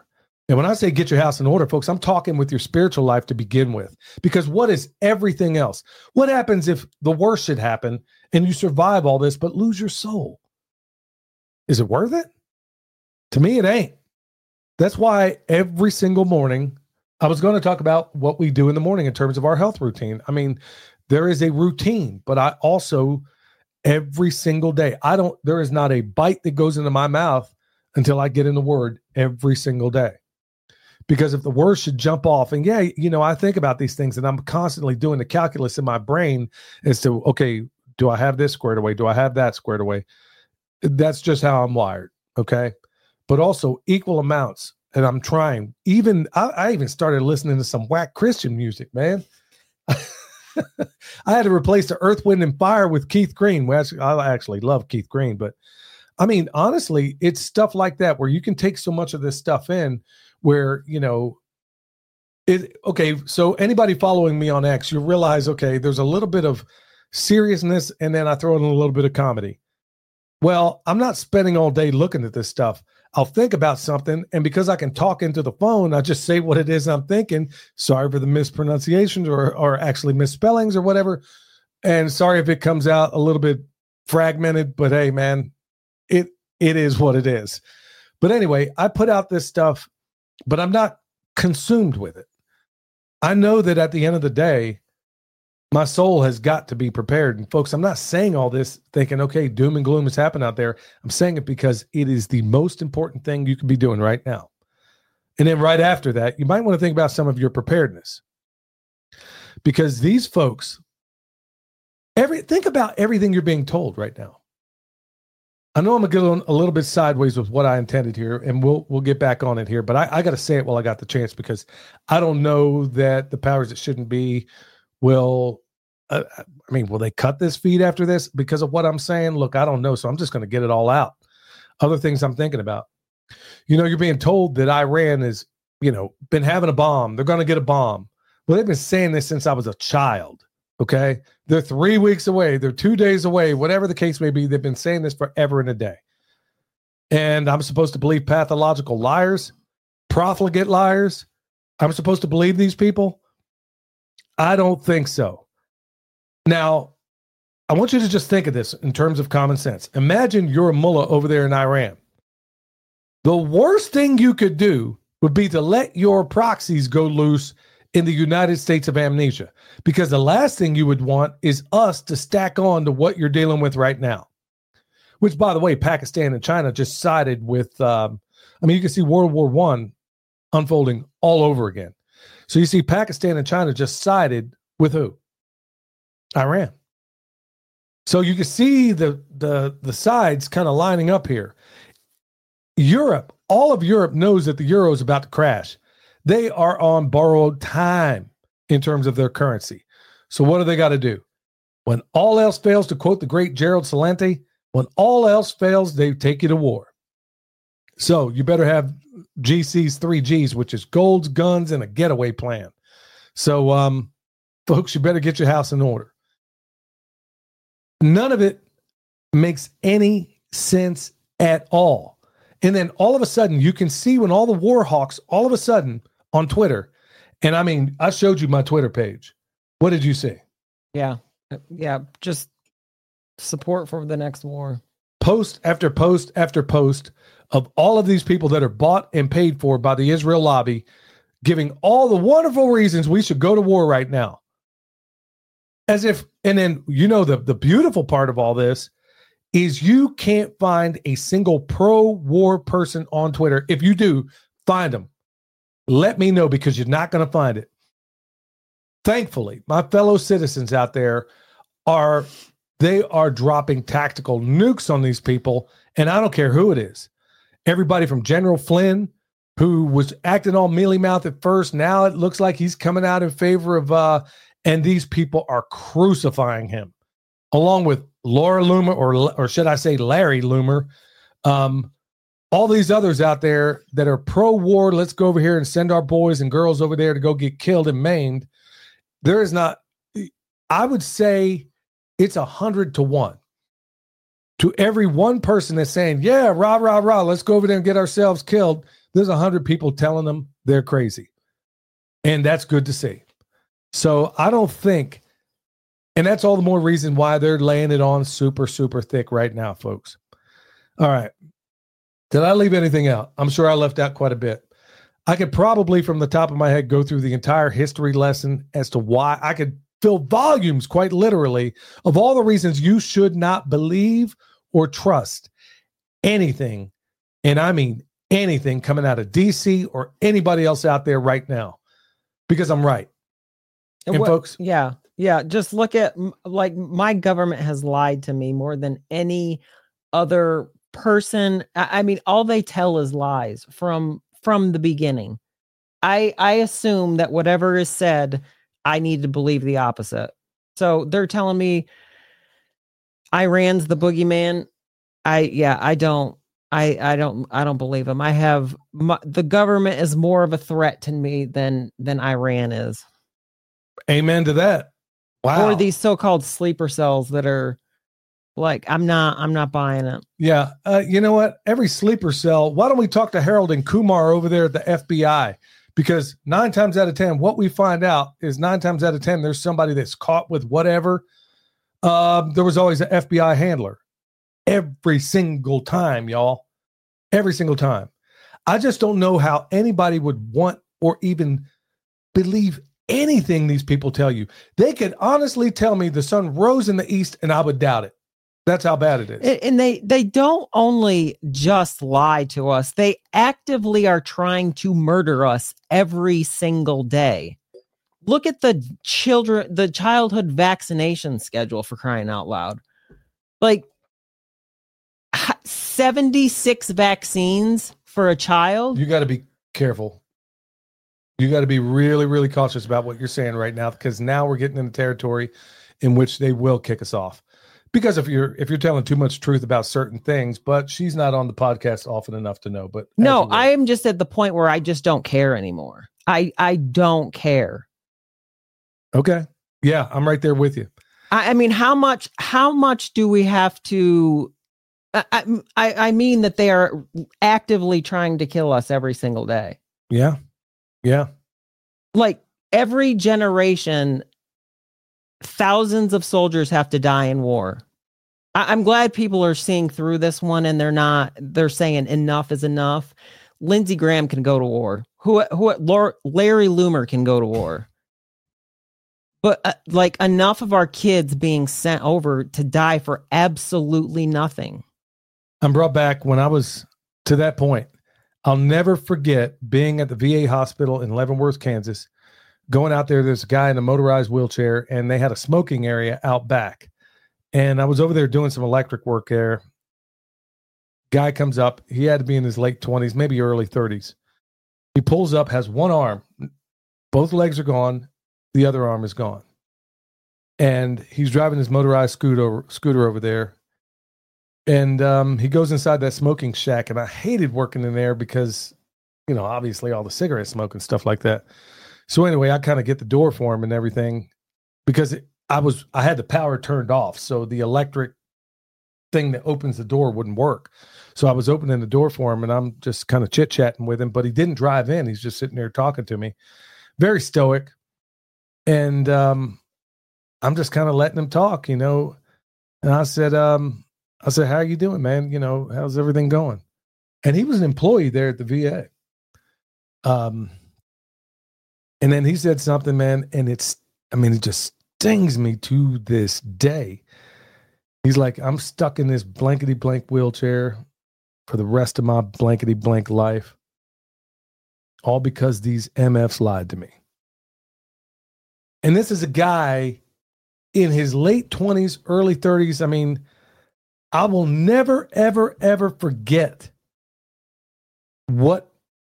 And when I say get your house in order, folks, I'm talking with your spiritual life to begin with. Because what is everything else? What happens if the worst should happen and you survive all this but lose your soul? Is it worth it? To me, it ain't. That's why every single morning, I was going to talk about what we do in the morning in terms of our health routine. I mean, there is a routine, but I also, every single day, I don't, there is not a bite that goes into my mouth until I get in the Word every single day. Because if the word should jump off, and yeah, you know, I think about these things and I'm constantly doing the calculus in my brain as to, okay, do I have this squared away? Do I have that squared away? That's just how I'm wired. Okay. But also equal amounts. And I'm trying, even, I, I even started listening to some whack Christian music, man. I had to replace the Earth, Wind, and Fire with Keith Green. Well, I actually love Keith Green, but I mean, honestly, it's stuff like that where you can take so much of this stuff in where, you know, it, okay, so anybody following me on X, you realize, okay, there's a little bit of seriousness and then I throw in a little bit of comedy. Well, I'm not spending all day looking at this stuff. I'll think about something, and because I can talk into the phone, I just say what it is I'm thinking. Sorry for the mispronunciations or, or actually misspellings or whatever. And sorry if it comes out a little bit fragmented, but hey, man, it it is what it is. But anyway, I put out this stuff, but I'm not consumed with it. I know that at the end of the day, my soul has got to be prepared. And folks, I'm not saying all this thinking, okay, doom and gloom is happening out there. I'm saying it because it is the most important thing you could be doing right now. And then right after that, you might want to think about some of your preparedness. Because these folks, every think about everything you're being told right now. I know I'm going to get a little bit sideways with what I intended here, and we'll we'll get back on it here. But I, I got to say it while I got the chance, because I don't know that the powers that shouldn't be will, uh, I mean, will they cut this feed after this because of what I'm saying? Look, I don't know. So I'm just going to get it all out. Other things I'm thinking about. You know, you're being told that Iran is, you know, been having a bomb. They're going to get a bomb. Well, they've been saying this since I was a child. Okay. They're three weeks away. They're two days away, whatever the case may be. They've been saying this forever and a day. And I'm supposed to believe pathological liars, profligate liars. I'm supposed to believe these people. I don't think so. Now, I want you to just think of this in terms of common sense. Imagine you're a mullah over there in Iran. The worst thing you could do would be to let your proxies go loose in the United States of amnesia, because the last thing you would want is us to stack on to what you're dealing with right now, which, by the way, Pakistan and China just sided with, um, I mean, you can see World War One unfolding all over again. So you see Pakistan and China just sided with who? Iran. So you can see the, the, the sides kind of lining up here. Europe, all of Europe knows that the euro is about to crash. They are on borrowed time in terms of their currency. So what do they got to do? When all else fails, to quote the great Gerald Celente, when all else fails, they take you to war. So you better have G C's three G's, which is golds, guns, and a getaway plan. So, um, folks, you better get your house in order. None of it makes any sense at all. And then all of a sudden, you can see when all the war hawks, all of a sudden on Twitter, and I mean, I showed you my Twitter page. What did you see? Yeah. Yeah. Just support for the next war. Post after post after post of all of these people that are bought and paid for by the Israel lobby, giving all the wonderful reasons we should go to war right now. As if, and then, you know, the, the beautiful part of all this is you can't find a single pro-war person on Twitter. If you do, find them. Let me know, because you're not going to find it. Thankfully, my fellow citizens out there are, they are dropping tactical nukes on these people, and I don't care who it is. Everybody from General Flynn, who was acting all mealy-mouthed at first, now it looks like he's coming out in favor of, uh, and these people are crucifying him, along with Laura Loomer, or or should I say Larry Loomer, um, all these others out there that are pro-war. Let's go over here and send our boys and girls over there to go get killed and maimed. There is not, I would say it's a hundred to one. To every one person that's saying, yeah, rah, rah, rah, let's go over there and get ourselves killed, there's a hundred people telling them they're crazy. And that's good to see. So I don't think, and that's all the more reason why they're laying it on super, super thick right now, folks. All right. Did I leave anything out? I'm sure I left out quite a bit. I could probably, from the top of my head, go through the entire history lesson as to why. I could fill volumes, quite literally, of all the reasons you should not believe or trust anything, and I mean anything, coming out of D C or anybody else out there right now, because I'm right. And, and what, folks, yeah, yeah. Just look at, like, my government has lied to me more than any other person. I, I mean, all they tell is lies from from the beginning. I I assume that whatever is said, I need to believe the opposite. So they're telling me Iran's the boogeyman. I yeah, I don't. I, I don't I don't believe them. I have my, the government is more of a threat to me than than Iran is. Amen to that. Wow. Or these so-called sleeper cells that are like, I'm not I'm not buying it. Yeah. Uh, you know what? Every sleeper cell. Why don't we talk to Harold and Kumar over there at the F B I? Because nine times out of ten, what we find out is nine times out of ten, there's somebody that's caught with whatever. Uh, there was always an F B I handler. Every single time, y'all. Every single time. I just don't know how anybody would want or even believe anything these people tell you. They could honestly tell me the sun rose in the east and I would doubt it. That's how bad it is. And they, they don't only just lie to us. They actively are trying to murder us every single day. Look at the children, the childhood vaccination schedule, for crying out loud. Like, seventy-six vaccines for a child. You got to be careful. You got to be really, really cautious about what you're saying right now, because now we're getting into territory in which they will kick us off. Because if you're if you're telling too much truth about certain things, but she's not on the podcast often enough to know. But no, I am just at the point where I just don't care anymore. I I don't care. Okay, yeah, I'm right there with you. I, I mean, how much how much do we have to? I, I I mean that they are actively trying to kill us every single day. Yeah. Yeah. Like every generation, thousands of soldiers have to die in war. I, I'm glad people are seeing through this one and they're not, they're saying enough is enough. Lindsey Graham can go to war. Who, who, Larry Loomer can go to war. But uh, like enough of our kids being sent over to die for absolutely nothing. I'm brought back when I was to that point. I'll never forget being at the V A hospital in Leavenworth, Kansas, going out there. There's a guy in a motorized wheelchair and they had a smoking area out back. And I was over there doing some electric work there. Guy comes up. He had to be in his late twenties, maybe early thirties. He pulls up, has one arm. Both legs are gone. The other arm is gone. And he's driving his motorized scooter over, scooter over there. And um, he goes inside that smoking shack, and I hated working in there because, you know, obviously all the cigarette smoke and stuff like that. So anyway, I kind of get the door for him and everything because it, I was I had the power turned off, so the electric thing that opens the door wouldn't work. So I was opening the door for him, and I'm just kind of chit chatting with him, but he didn't drive in. He's just sitting there talking to me, very stoic, and um, I'm just kind of letting him talk, you know. And I said, um. I said, how are you doing, man? You know, how's everything going? And he was an employee there at the V A. Um, and then he said something, man, and it's, I mean, it just stings me to this day. He's like, I'm stuck in this blankety blank wheelchair for the rest of my blankety blank life. All because these M Fs lied to me. And this is a guy in his late twenties, early thirties. I mean, I will never, ever, ever forget what.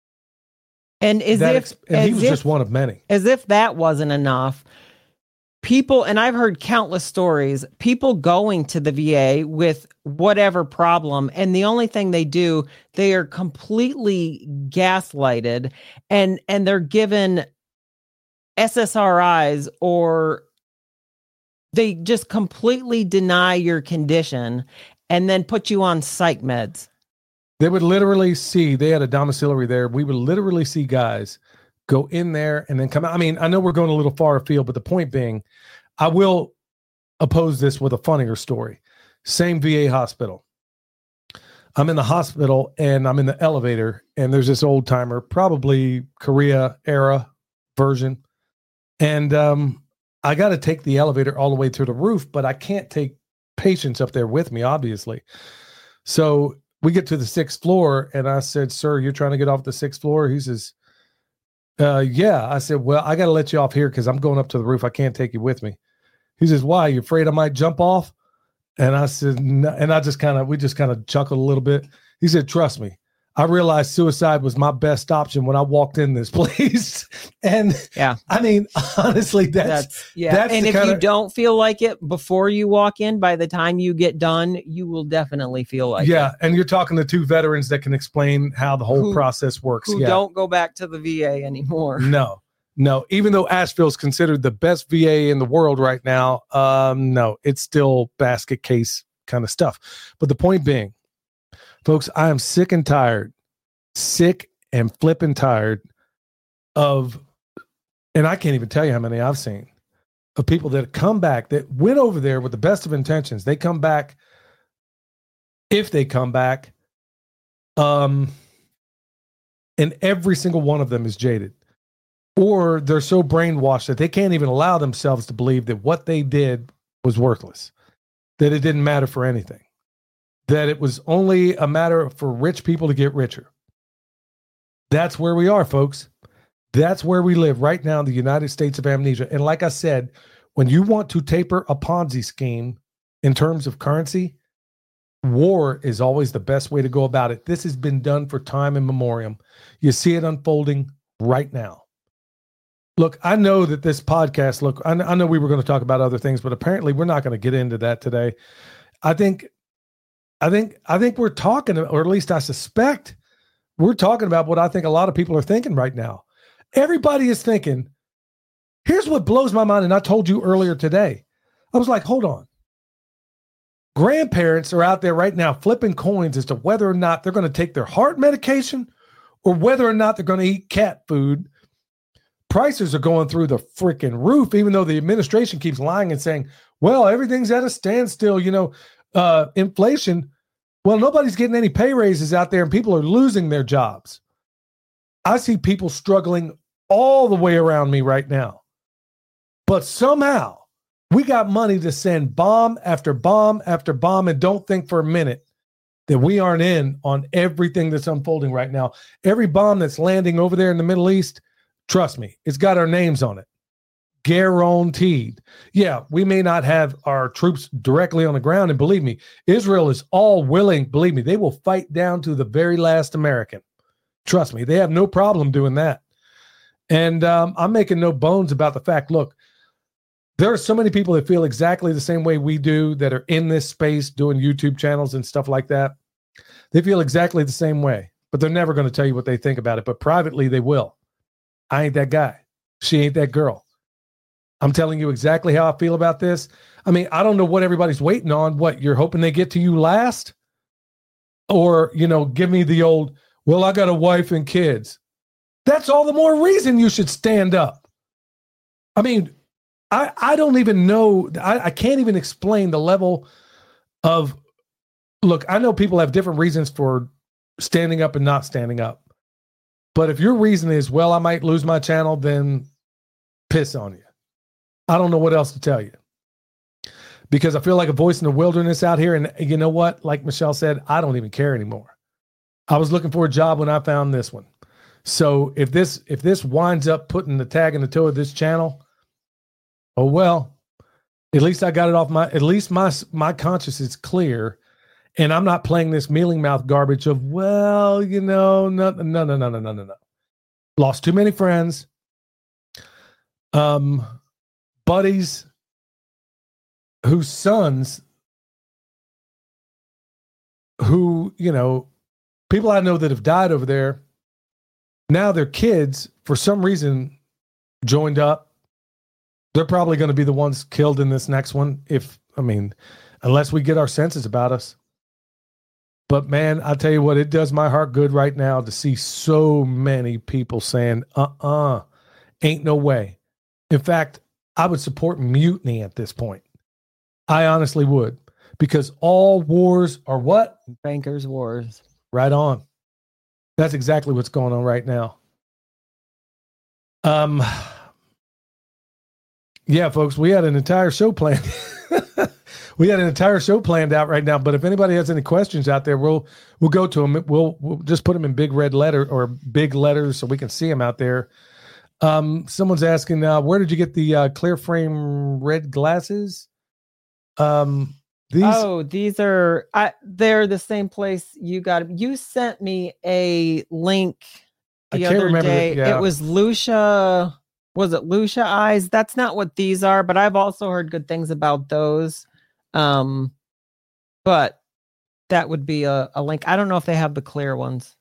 And as that if, ex- and as he was if, just one of many. As if that wasn't enough. People, and I've heard countless stories, people going to the V A with whatever problem, and the only thing they do, they are completely gaslighted, and and they're given S S R Is, or they just completely deny your condition and then put you on psych meds. They would literally see, they had a domiciliary there. We would literally see guys go in there and then come out. I mean, I know we're going a little far afield, but the point being, I will oppose this with a funnier story. Same V A hospital. I'm in the hospital and I'm in the elevator and there's this old timer, probably Korea era version. And um, I got to take the elevator all the way to the roof, but I can't take patients up there with me, obviously. So we get to the sixth floor and I said, sir, you're trying to get off the sixth floor? He says, uh, yeah. I said, well, I got to let you off here because I'm going up to the roof. I can't take you with me. He says, why? You afraid I might jump off? And I said, no. And I just kind of, we just kind of chuckled a little bit. He said, trust me, I realized suicide was my best option when I walked in this place. And yeah, I mean, honestly, that's, that's yeah. That's and if kinda, you don't feel like it before you walk in, by the time you get done, you will definitely feel like yeah, it. And you're talking to two veterans that can explain how the whole who, process works. Who yeah. don't go back to the V A anymore. No, no. Even though Asheville is considered the best V A in the world right now, um, no, it's still basket case kind of stuff. But the point being, folks, I am sick and tired, sick and flipping tired of, and I can't even tell you how many I've seen of people that come back that went over there with the best of intentions. They come back, if they come back, um, and every single one of them is jaded. Or they're so brainwashed that they can't even allow themselves to believe that what they did was worthless, that it didn't matter for anything, that it was only a matter for rich people to get richer. That's where we are, folks. That's where we live right now in the United States of amnesia. And like I said, when you want to taper a Ponzi scheme in terms of currency, war is always the best way to go about it. This has been done for time immemorial. You see it unfolding right now. Look, I know that this podcast, look, I, I know we were going to talk about other things, but apparently we're not going to get into that today. I think, I think, I think we're talking, or at least I suspect we're talking about what I think a lot of people are thinking right now. Everybody is thinking, here's what blows my mind. And I told you earlier today, I was like, hold on. Grandparents are out there right now flipping coins as to whether or not they're going to take their heart medication or whether or not they're going to eat cat food. Prices are going through the freaking roof, even though the administration keeps lying and saying, well, everything's at a standstill, you know, uh, inflation. Well, nobody's getting any pay raises out there and people are losing their jobs. I see people struggling all the way around me right now. But somehow we got money to send bomb after bomb after bomb and don't think for a minute that we aren't in on everything that's unfolding right now. Every bomb that's landing over there in the Middle East, trust me, it's got our names on it. Guaranteed. Yeah, we may not have our troops directly on the ground. And believe me, Israel is all willing. Believe me, they will fight down to the very last American. Trust me, they have no problem doing that. And um, I'm making no bones about the fact, look, there are so many people that feel exactly the same way we do that are in this space doing YouTube channels and stuff like that. They feel exactly the same way, but they're never going to tell you what they think about it. But privately, they will. I ain't that guy. She ain't that girl. I'm telling you exactly how I feel about this. I mean, I don't know what everybody's waiting on. What, you're hoping they get to you last? Or, you know, give me the old, well, I got a wife and kids. That's all the more reason you should stand up. I mean, I, I don't even know. I, I can't even explain the level of, look, I know people have different reasons for standing up and not standing up. But if your reason is, well, I might lose my channel, then piss on you. I don't know what else to tell you. Because I feel like a voice in the wilderness out here. And you know what? Like Michelle said, I don't even care anymore. I was looking for a job when I found this one. So if this if this winds up putting the tag in the toe of this channel, oh well, at least I got it off my, at least my my conscience is clear. And I'm not playing this mealing mouth garbage of, well, you know, no, no, no, no, no, no, no, no. Lost too many friends, um, buddies whose sons, who, you know, people I know that have died over there. Now their kids, for some reason, joined up. They're probably going to be the ones killed in this next one. If, I mean, unless we get our senses about us. But man, I'll tell you what, it does my heart good right now to see so many people saying, uh-uh, ain't no way. In fact, I would support mutiny at this point. I honestly would, because all wars are what? Bankers' wars. Right on. That's exactly what's going on right now. Um, yeah, folks, we had an entire show planned. We had an entire show planned out right now, but if anybody has any questions out there, we'll we'll go to them. We'll we'll just put them in big red letter or big letters so we can see them out there. Um, someone's asking, uh, where did you get the uh, clear frame red glasses? Um, these. Oh, these are I, they're the same place you got. You sent me a link the I can't other remember day. the- yeah. It was Lucia. Was it Lucia Eyes? That's not what these are, but I've also heard good things about those. Um, but that would be a, a link. I don't know if they have the clear ones.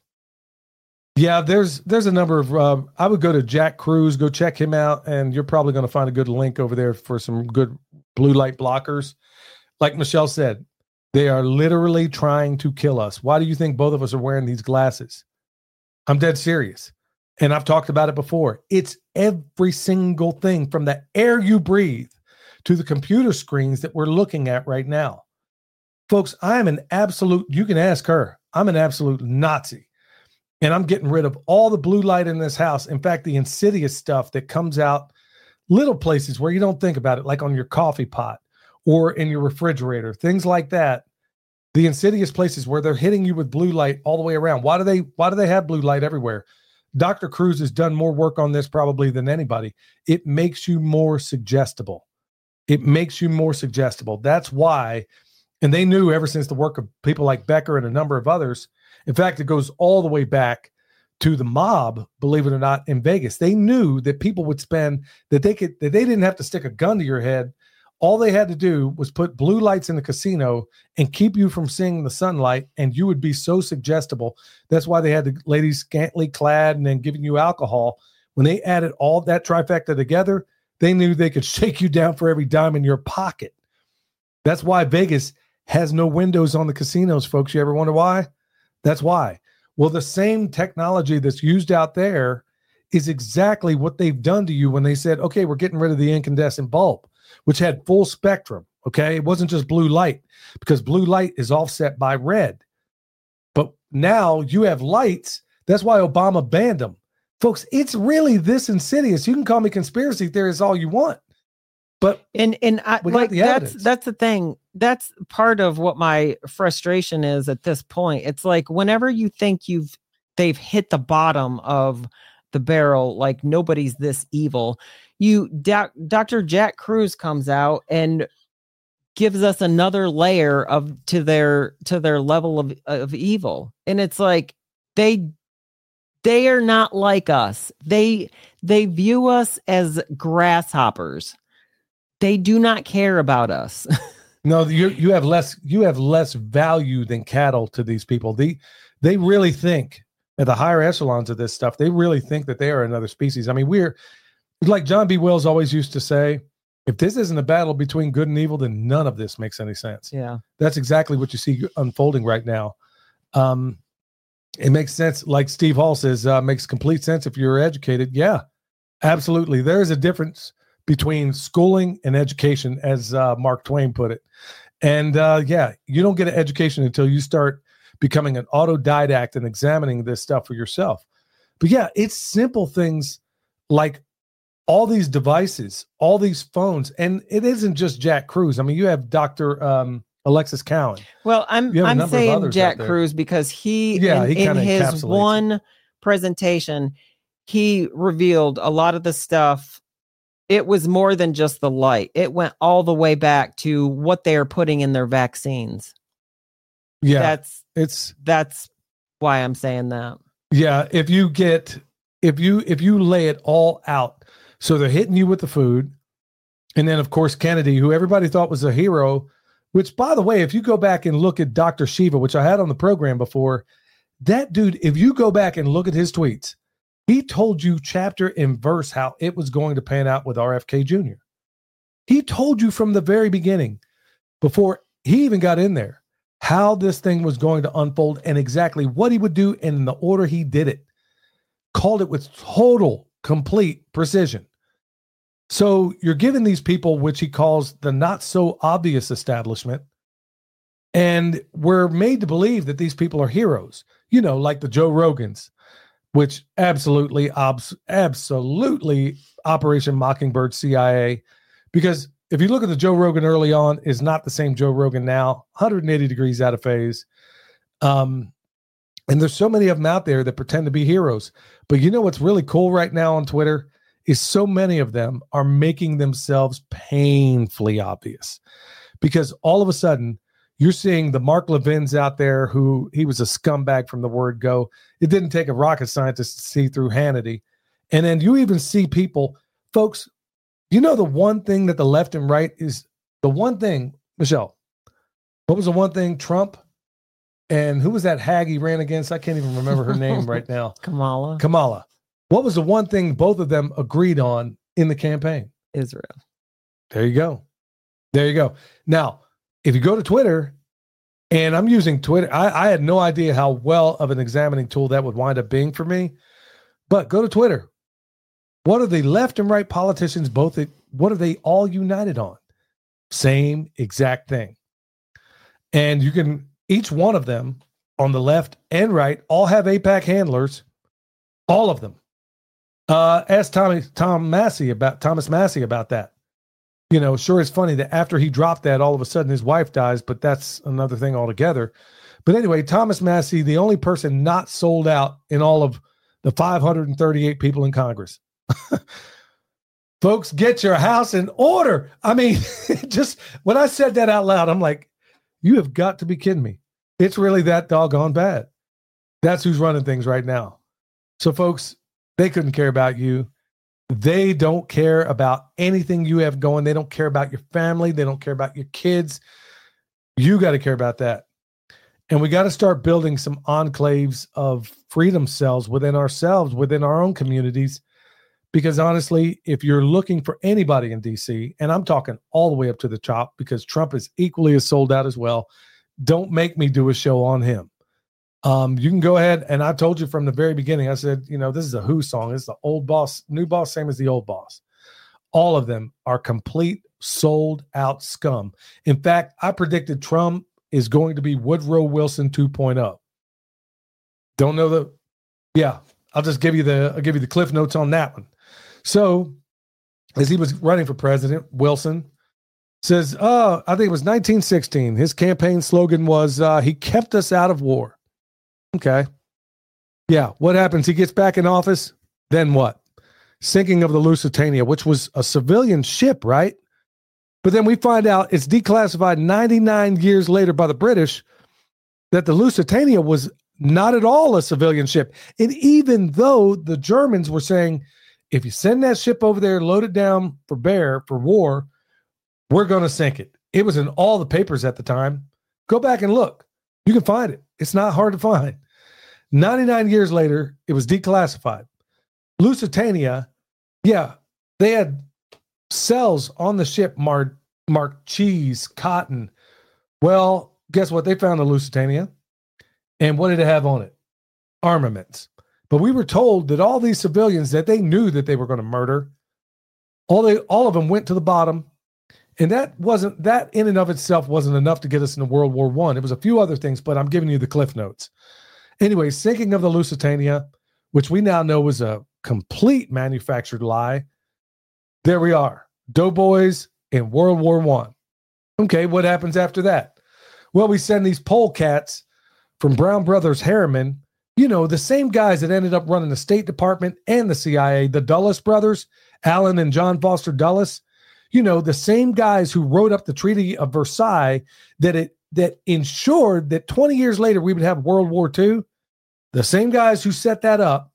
Yeah, there's there's a number of. Uh, I would go to Jack Cruz, go check him out, and you're probably going to find a good link over there for some good blue light blockers. Like Michelle said, they are literally trying to kill us. Why do you think both of us are wearing these glasses? I'm dead serious, and I've talked about it before. It's every single thing from the air you breathe to the computer screens that we're looking at right now. Folks, I am an absolute, you can ask her, I'm an absolute Nazi. And I'm getting rid of all the blue light in this house. In fact, the insidious stuff that comes out little places where you don't think about it, like on your coffee pot or in your refrigerator, things like that. The insidious places where they're hitting you with blue light all the way around. Why do they, why do they have blue light everywhere? Doctor Cruz has done more work on this probably than anybody. It makes you more suggestible. It makes you more suggestible. That's why, and they knew ever since the work of people like Becker and a number of others. In fact, it goes all the way back to the mob, believe it or not, in Vegas. They knew that people would spend, that they could, that they didn't have to stick a gun to your head. All they had to do was put blue lights in the casino and keep you from seeing the sunlight, and you would be so suggestible. That's why they had the ladies scantily clad and then giving you alcohol. When they added all that trifecta together, they knew they could shake you down for every dime in your pocket. That's why Vegas has no windows on the casinos, folks. You ever wonder why? That's why. Well, the same technology that's used out there is exactly what they've done to you when they said, okay, we're getting rid of the incandescent bulb, which had full spectrum. Okay. It wasn't just blue light, because blue light is offset by red. But now you have lights. That's why Obama banned them. Folks, it's really this insidious. You can call me conspiracy theorist all you want, but And and I, we got like the that's evidence. that's the thing. That's part of what my frustration is at this point. It's like whenever you think you've they've hit the bottom of the barrel, like nobody's this evil. You doc, Doctor Jack Cruz comes out and gives us another layer of to their to their level of of evil, and it's like they they are not like us. They they view us as grasshoppers. They do not care about us. no, you you have less you have less value than cattle to these people. They they really think at the higher echelons of this stuff, they really think that they are another species. I mean, we're like John B. Wills always used to say, if this isn't a battle between good and evil, then none of this makes any sense. Yeah. That's exactly what you see unfolding right now. Um, it makes sense. Like Steve Hall says, uh, makes complete sense if you're educated. Yeah, absolutely. There is a difference between schooling and education, as uh, Mark Twain put it. And uh, yeah, you don't get an education until you start becoming an autodidact and examining this stuff for yourself. But yeah, it's simple things like all these devices, all these phones, and it isn't just Jack Cruz. I mean, you have Doctor Um, Alexis Cowan. Well, I'm You have a I'm number of saying others Jack out there. Cruz because he, Yeah, in, he in kinda his encapsulates it. one presentation, he revealed a lot of the stuff. It was more than just the light. It went all the way back to what they are putting in their vaccines. Yeah, That's it's that's why I'm saying that. yeah. If you get if you if you lay it all out, so they're hitting you with the food, and then of course Kennedy, who everybody thought was a hero. Which, by the way, if you go back and look at Doctor Shiva, which I had on the program before, that dude, if you go back and look at his tweets, he told you chapter and verse how it was going to pan out with R F K Junior He told you from the very beginning, before he even got in there, how this thing was going to unfold and exactly what he would do and in the order he did it. Called it with total, complete precision. So you're giving these people, which he calls the not so obvious establishment, and we're made to believe that these people are heroes, you know, like the Joe Rogans, which absolutely, obs- absolutely Operation Mockingbird C I A, because if you look at the Joe Rogan early on, is not the same Joe Rogan now, one hundred eighty degrees out of phase. Um, and there's so many of them out there that pretend to be heroes. But you know what's really cool right now on Twitter is so many of them are making themselves painfully obvious, because all of a sudden you're seeing the Mark Levins out there who he was a scumbag from the word go. It didn't take a rocket scientist to see through Hannity. And then you even see people, folks, you know, the one thing that the left and right is the one thing, Michelle, what was the one thing Trump and who was that hag he ran against? I can't even remember her name right now. Kamala. Kamala. What was the one thing both of them agreed on in the campaign? Israel. There you go. There you go. Now, if you go to Twitter, and I'm using Twitter, I, I had no idea how well of an examining tool that would wind up being for me, but go to Twitter. What are the left and right politicians both, what are they all united on? Same exact thing. And you can, each one of them on the left and right all have AIPAC handlers, all of them. Uh, ask Tommy, Tom Massey about Thomas Massey about that. You know, sure, it's funny that after he dropped that, all of a sudden his wife dies, but that's another thing altogether. But anyway, Thomas Massey, the only person not sold out in all of the five hundred thirty-eight people in Congress. Folks, get your house in order. I mean, just when I said that out loud, I'm like, you have got to be kidding me. It's really that doggone bad. That's who's running things right now. So, folks, they couldn't care about you. They don't care about anything you have going. They don't care about your family. They don't care about your kids. You got to care about that. And we got to start building some enclaves of freedom cells within ourselves, within our own communities. Because honestly, if you're looking for anybody in D C, and I'm talking all the way up to the top, because Trump is equally as sold out as well, don't make me do a show on him. Um, you can go ahead, and I told you from the very beginning, I said, you know, this is a Who song. It's the old boss, new boss, same as the old boss. All of them are complete sold out scum. In fact, I predicted Trump is going to be Woodrow Wilson two point oh. Don't know the, yeah, I'll just give you the, I'll give you the cliff notes on that one. So as he was running for president, Wilson says, oh, I think it was nineteen sixteen. His campaign slogan was, uh, he kept us out of war. Okay. Yeah. What happens? He gets back in office. Then what? Sinking of the Lusitania, which was a civilian ship, right? But then we find out it's declassified ninety-nine years later by the British that the Lusitania was not at all a civilian ship. And even though the Germans were saying, if you send that ship over there, load it down for bear, for war, we're going to sink it. It was in all the papers at the time. Go back and look. You can find it. It's not hard to find. ninety-nine years later, it was declassified. Lusitania, yeah, they had cells on the ship marked, marked cheese, cotton. Well, guess what? They found the Lusitania. And what did it have on it? Armaments. But we were told that all these civilians that they knew that they were going to murder, all they, all of them went to the bottom. And that wasn't, that in and of itself wasn't enough to get us into World War One. It was a few other things, but I'm giving you the cliff notes. Anyway, sinking of the Lusitania, which we now know was a complete manufactured lie. There we are. Doughboys in World War One. Okay, what happens after that? Well, we send these polecats from Brown Brothers Harriman, you know, the same guys that ended up running the State Department and the C I A, the Dulles brothers, Alan and John Foster Dulles. You know, the same guys who wrote up the Treaty of Versailles that it that ensured that twenty years later we would have World War Two. The same guys who set that up,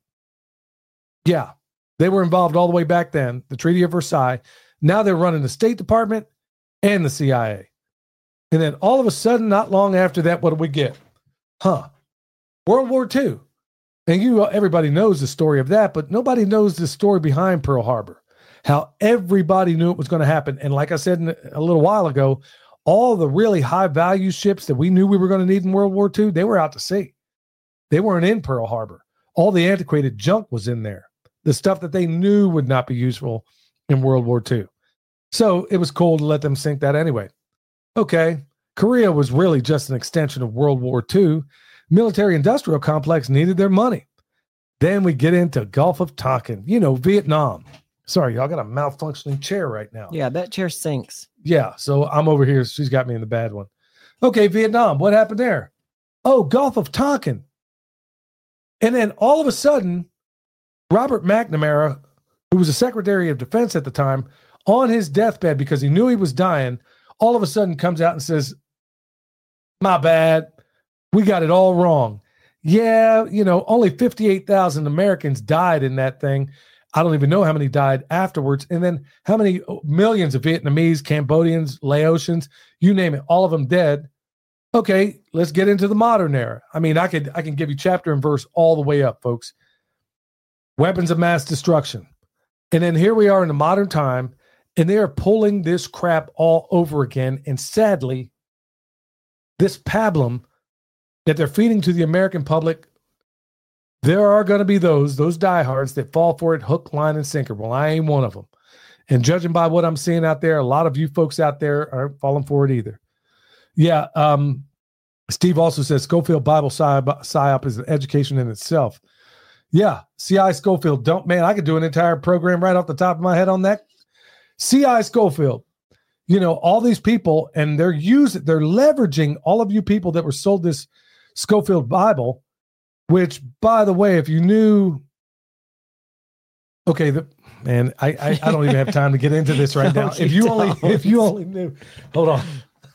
yeah, they were involved all the way back then, the Treaty of Versailles. Now they're running the State Department and the C I A. And then all of a sudden, not long after that, what do we get? Huh. World War Two. And you, everybody knows the story of that, but nobody knows the story behind Pearl Harbor. How everybody knew it was going to happen. And like I said a little while ago, all the really high value ships that we knew we were going to need in World War Two, they were out to sea. They weren't in Pearl Harbor. All the antiquated junk was in there. The stuff that they knew would not be useful in World War Two. So it was cool to let them sink that anyway. Okay, Korea was really just an extension of World War Two. Military-industrial complex needed their money. Then we get into Gulf of Tonkin, you know, Vietnam. Sorry, y'all got a malfunctioning chair right now. Yeah, that chair sinks. Yeah, so I'm over here. She's got me in the bad one. Okay, Vietnam. What happened there? Oh, Gulf of Tonkin. And then all of a sudden, Robert McNamara, who was the Secretary of Defense at the time, on his deathbed because he knew he was dying, all of a sudden comes out and says, my bad. We got it all wrong. Yeah, you know, only fifty-eight thousand Americans died in that thing. I don't even know how many died afterwards. And then how many millions of Vietnamese, Cambodians, Laotians, you name it, all of them dead. Okay, let's get into the modern era. I mean, I could I can give you chapter and verse all the way up, folks. Weapons of mass destruction. And then here we are in the modern time, and they are pulling this crap all over again. And sadly, this pablum that they're feeding to the American public, there are going to be those, those diehards that fall for it hook, line, and sinker. Well, I ain't one of them. And judging by what I'm seeing out there, a lot of you folks out there aren't falling for it either. Yeah, um, Steve also says Schofield Bible psyop is an education in itself. Yeah, C I Schofield, don't, man, I could do an entire program right off the top of my head on that. C I Schofield, you know, all these people, and they're using, they're leveraging all of you people that were sold this Schofield Bible, which, by the way, if you knew, okay, the, man, I, I I don't even have time to get into this right now. If you only if you only knew, hold on,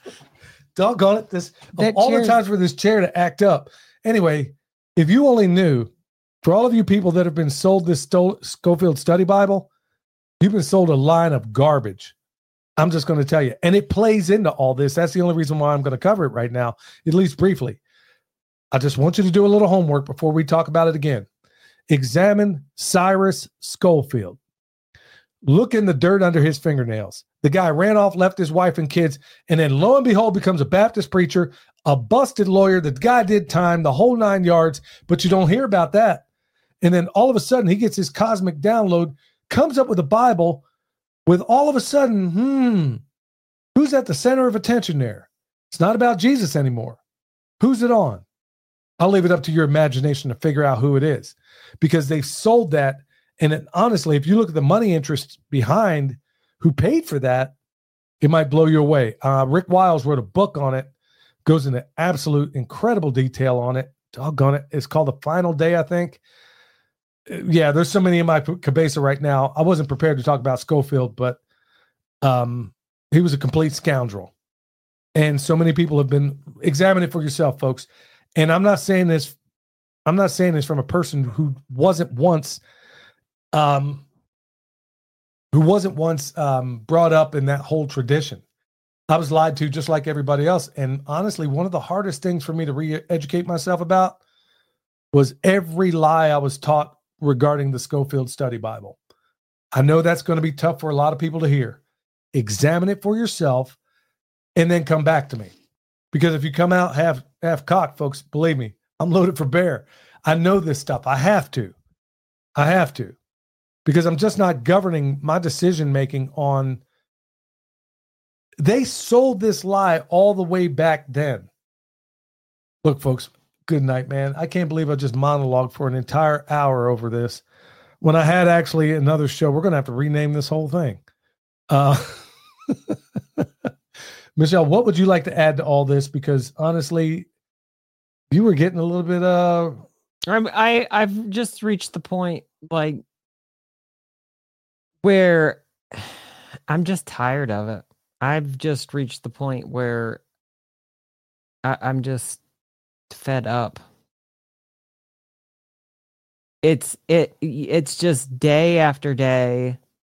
doggone it, this of all the times for this chair to act up. Anyway, if you only knew, for all of you people that have been sold this Schofield Study Bible, you've been sold a line of garbage. I'm just going to tell you, and it plays into all this. That's the only reason why I'm going to cover it right now, at least briefly. I just want you to do a little homework before we talk about it again. Examine Cyrus Schofield. Look in the dirt under his fingernails. The guy ran off, left his wife and kids, and then lo and behold becomes a Baptist preacher, a busted lawyer. The guy did time, the whole nine yards, but you don't hear about that. And then all of a sudden he gets his cosmic download, comes up with a Bible with all of a sudden, hmm, who's at the center of attention there? It's not about Jesus anymore. Who's it on? I'll leave it up to your imagination to figure out who it is, because they've sold that. And it, honestly, if you look at the money interest behind who paid for that, it might blow you away. Uh, Rick Wiles wrote a book on it, goes into absolute incredible detail on it. Doggone it. It's called The Final Day, I think. Yeah, there's so many in my cabeza right now. I wasn't prepared to talk about Schofield, but um, he was a complete scoundrel. And so many people have been, examine it for yourself, folks. And I'm not saying this, I'm not saying this from a person who wasn't once, um, who wasn't once um, brought up in that whole tradition. I was lied to just like everybody else. And honestly, one of the hardest things for me to re-educate myself about was every lie I was taught regarding the Schofield Study Bible. I know that's going to be tough for a lot of people to hear. Examine it for yourself and then come back to me. Because if you come out half half cocked, folks, believe me, I'm loaded for bear. I know this stuff. I have to. I have to. Because I'm just not governing my decision making on. They sold this lie all the way back then. Look, folks, good night, man. I can't believe I just monologued for an entire hour over this when I had actually another show. We're going to have to rename this whole thing. Uh, Michelle, what would you like to add to all this? Because honestly, you were getting a little bit, uh, I'm, I, I've just reached the point like where I'm just tired of it. I've just reached the point where I, I'm just fed up. It's it it's just day after day.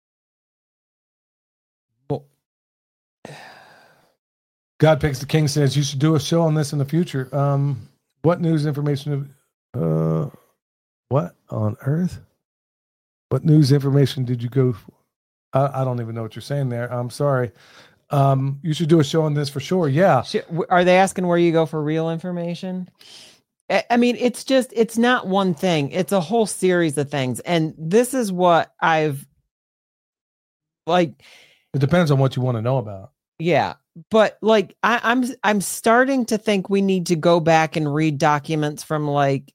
God Picks the King says you should do a show on this in the future. Um, what news information? Uh, what on earth? What news information did you go for? I, I don't even know what you're saying there. I'm sorry. Um, you should do a show on this for sure. Yeah. Sh- Are they asking where you go for real information? I I mean, it's just, it's not one thing. It's a whole series of things. And this is what I've like, It depends on what you want to know about. yeah. But like, I, I'm, I'm starting to think we need to go back and read documents from like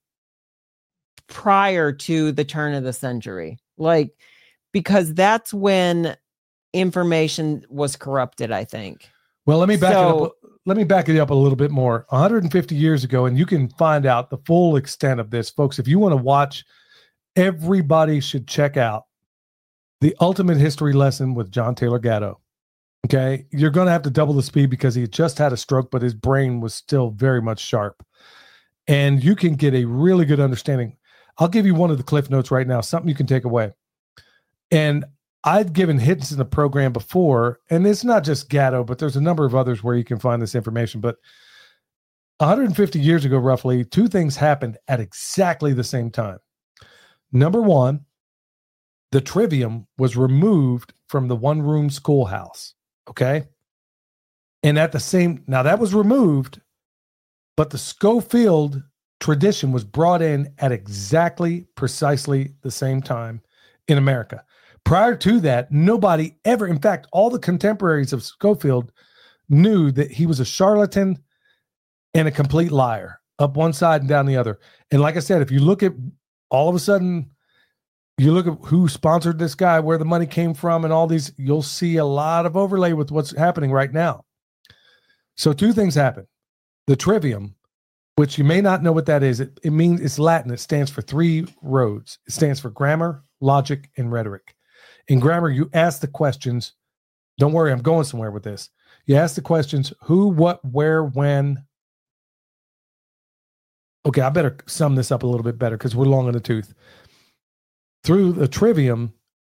prior to the turn of the century. Like, because that's when information was corrupted, I think. Well, let me back So- it up. Let me back it up a little bit more. one hundred fifty years ago, and you can find out the full extent of this, folks. If you want to watch, everybody should check out The Ultimate History Lesson with John Taylor Gatto. Okay, you're going to have to double the speed because he had just had a stroke, but his brain was still very much sharp, and you can get a really good understanding. I'll give you one of the cliff notes right now, something you can take away. And I've given hits in the program before, and it's not just Gatto, but there's a number of others where you can find this information. But one hundred fifty years ago, roughly, two things happened at exactly the same time. Number one, the trivium was removed from the one-room schoolhouse, okay? And at the same, now that was removed, but the Schofield tradition was brought in at exactly, precisely the same time in America. Prior to that, nobody ever, in fact, all the contemporaries of Schofield knew that he was a charlatan and a complete liar, up one side and down the other. And like I said, if you look at all of a sudden, you look at who sponsored this guy, where the money came from, and all these, you'll see a lot of overlay with what's happening right now. So two things happen. The trivium, which you may not know what that is, it, it means, it's Latin. It stands for three roads. It stands for grammar, logic, and rhetoric. In grammar, you ask the questions. Don't worry, I'm going somewhere with this. You ask the questions, who, what, where, when. Okay, I better sum this up a little bit better because we're long in the tooth. Through the trivium,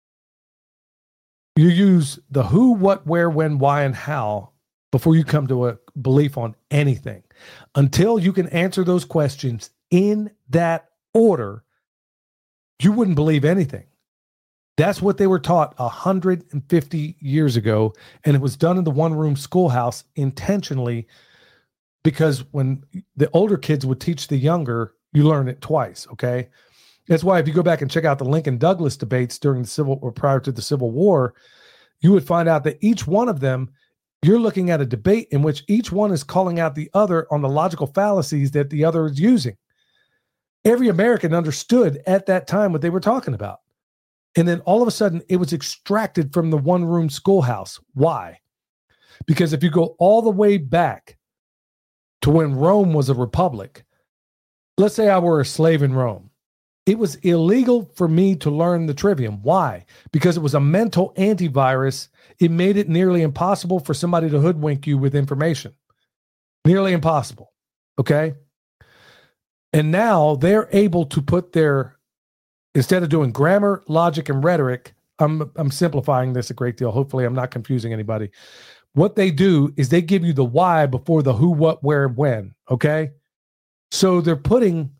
you use the who, what, where, when, why, and how before you come to a belief on anything. Until you can answer those questions in that order, you wouldn't believe anything. That's what they were taught one hundred fifty years ago, and it was done in the one-room schoolhouse intentionally because when the older kids would teach the younger, you learn it twice, okay? That's why if you go back and check out the Lincoln-Douglas debates during the Civil or prior to the Civil War, you would find out that each one of them, you're looking at a debate in which each one is calling out the other on the logical fallacies that the other is using. Every American understood at that time what they were talking about. And then all of a sudden, it was extracted from the one-room schoolhouse. Why? Because if you go all the way back to when Rome was a republic, let's say I were a slave in Rome, it was illegal for me to learn the trivium. Why? Because it was a mental antivirus. It made it nearly impossible for somebody to hoodwink you with information. Nearly impossible. Okay? And now they're able to put their, instead of doing grammar, logic, and rhetoric, I'm I'm simplifying this a great deal. Hopefully I'm not confusing anybody. What they do is they give you the why before the who, what, where, when, okay? So they're putting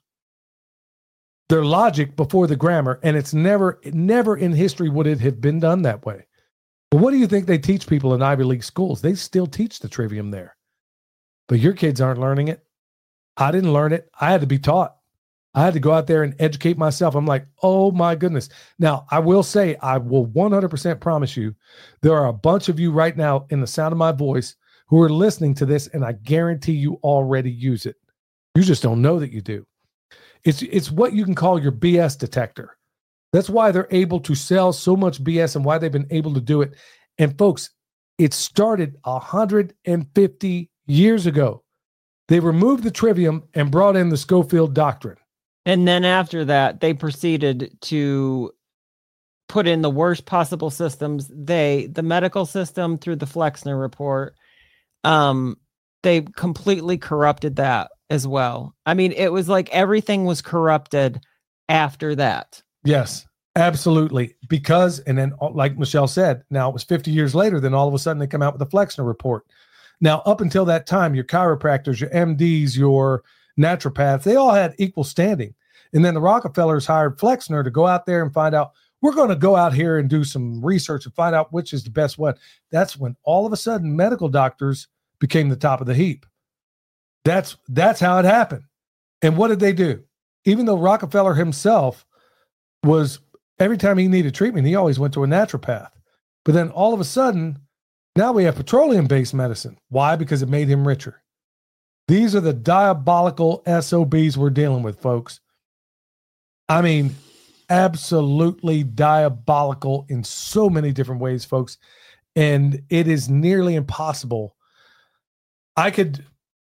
their logic before the grammar, and it's never, never in history would it have been done that way. But what do you think they teach people in Ivy League schools? They still teach the trivium there. But your kids aren't learning it. I didn't learn it. I had to be taught. I had to go out there and educate myself. I'm like, oh my goodness. Now, I will say, I will one hundred percent promise you, there are a bunch of you right now in the sound of my voice who are listening to this, and I guarantee you already use it. You just don't know that you do. It's, it's what you can call your B S detector. That's why they're able to sell so much B S and why they've been able to do it. And folks, it started one hundred fifty years ago. They removed the trivium and brought in the Schofield doctrine. And then after that, they proceeded to put in the worst possible systems. They, the medical system through the Flexner report, um, they completely corrupted that as well. I mean, it was like everything was corrupted after that. Yes, absolutely. Because, and then like Michelle said, now it was fifty years later, then all of a sudden they come out with the Flexner report. Now, up until that time, your chiropractors, your M Ds, your naturopaths, they all had equal standing. And then the Rockefellers hired Flexner to go out there and find out we're going to go out here and do some research and find out which is the best one. That's when all of a sudden medical doctors became the top of the heap. That's that's how it happened. And what did they do? Even though Rockefeller himself was, every time he needed treatment, he always went to a naturopath. But then all of a sudden, now we have petroleum-based medicine. Why? Because it made him richer. These are the diabolical S O Bs we're dealing with, folks. I mean, absolutely diabolical in so many different ways, folks. And it is nearly impossible. I could...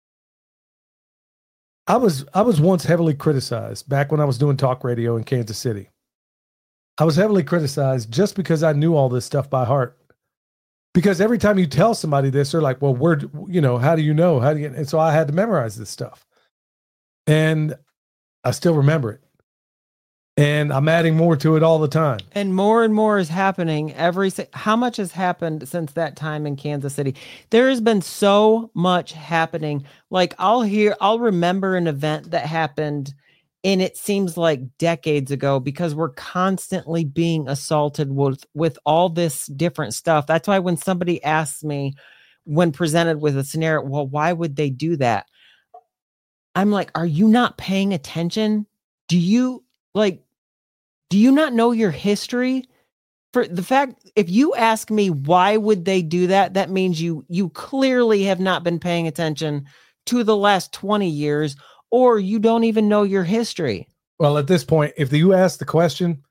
I was I was once heavily criticized back when I was doing talk radio in Kansas City. I was heavily criticized just because I knew all this stuff by heart. Because every time you tell somebody this, they're like, well, where, you know, how do you know? How do you? And so I had to memorize this stuff. And I still remember it. And I'm adding more to it all the time. And more and more is happening every si- how much has happened since that time in Kansas City? There has been so much happening. Like I'll hear, I'll remember an event that happened, and it seems like decades ago, because we're constantly being assaulted with, with all this different stuff. That's why when somebody asks me, when presented with a scenario, well, why would they do that? I'm like, are you not paying attention? Do you like, do you not know your history? For the fact, if you ask me why would they do that, that means you you clearly have not been paying attention to the last twenty years, or you don't even know your history. Well, at this point, if you ask the question,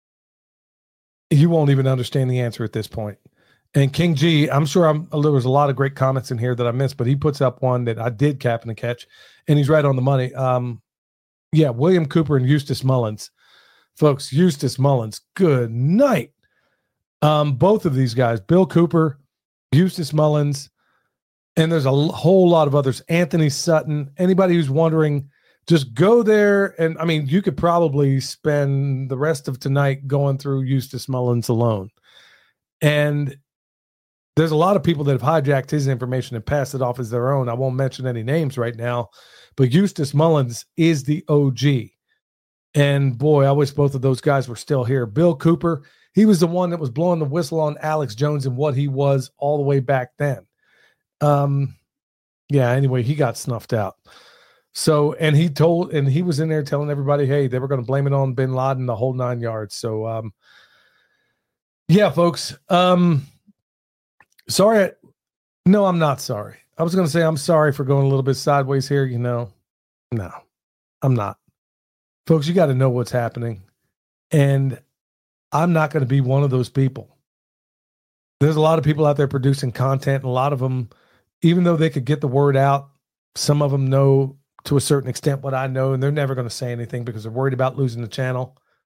you won't even understand the answer at this point. And King G, I'm sure I'm, there was a lot of great comments in here that I missed, but he puts up one that I did happen to catch, and he's right on the money. Um, yeah, William Cooper and Eustace Mullins. Folks, Eustace Mullins, good night. Um, both of these guys, Bill Cooper, Eustace Mullins, and there's a l- whole lot of others. Anthony Sutton. Anybody who's wondering, just go there. And I mean, you could probably spend the rest of tonight going through Eustace Mullins alone. And there's a lot of people that have hijacked his information and passed it off as their own. I won't mention any names right now, but Eustace Mullins is the O G. And boy, I wish both of those guys were still here. Bill Cooper, he was the one that was blowing the whistle on Alex Jones and what he was all the way back then. Um, yeah, anyway, he got snuffed out. So, and he told, and he was in there telling everybody, hey, they were going to blame it on bin Laden, the whole nine yards. So, um, yeah, folks, um, sorry. No, I'm not sorry. I was going to say, I'm sorry for going a little bit sideways here. You know, no, I'm not. Folks, you got to know what's happening. And I'm not going to be one of those people. There's a lot of people out there producing content, and a lot of them, even though they could get the word out, some of them know to a certain extent what I know, and they're never going to say anything because they're worried about losing the channel.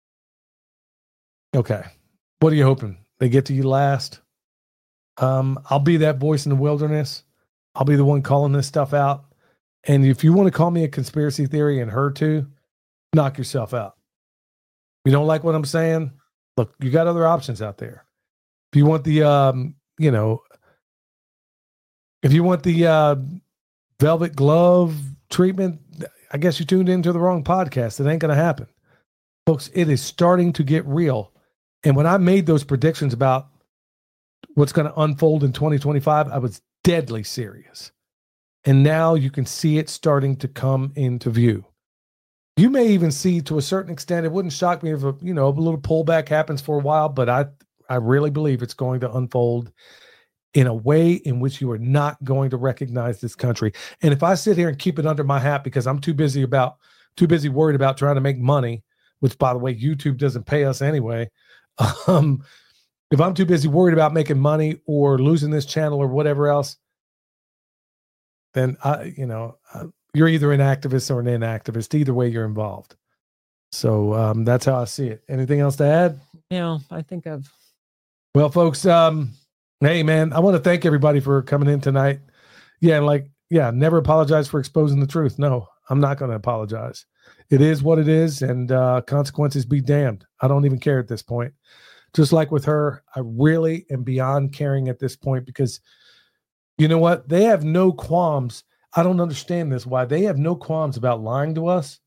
Okay. What are you hoping? They get to you last? Um, I'll be that voice in the wilderness. I'll be the one calling this stuff out. And if you want to call me a conspiracy theory and her too, knock yourself out. You don't like what I'm saying? Look, you got other options out there. If you want the, um, you know, if you want the uh, velvet glove treatment, I guess you tuned into the wrong podcast. It ain't going to happen. Folks, it is starting to get real. And when I made those predictions about what's going to unfold in twenty twenty-five, I was deadly serious. And now you can see it starting to come into view. You may even see, to a certain extent, it wouldn't shock me if a, you know, a little pullback happens for a while, but I, I really believe it's going to unfold in a way in which you are not going to recognize this country. And if I sit here and keep it under my hat because I'm too busy about, too busy worried about trying to make money, which, by the way, YouTube doesn't pay us anyway. Um, if I'm too busy worried about making money or losing this channel or whatever else, then I, you know, I, you're either an activist or an inactivist. Either way, you're involved. So um, that's how I see it. Anything else to add? Yeah, I think I've. Well, folks, um, hey, man, I want to thank everybody for coming in tonight. Yeah, like, yeah, never apologize for exposing the truth. No, I'm not going to apologize. It is what it is, and uh, consequences be damned. I don't even care at this point. Just like with her, I really am beyond caring at this point because you know what? They have no qualms. I don't understand this, why they have no qualms about lying to us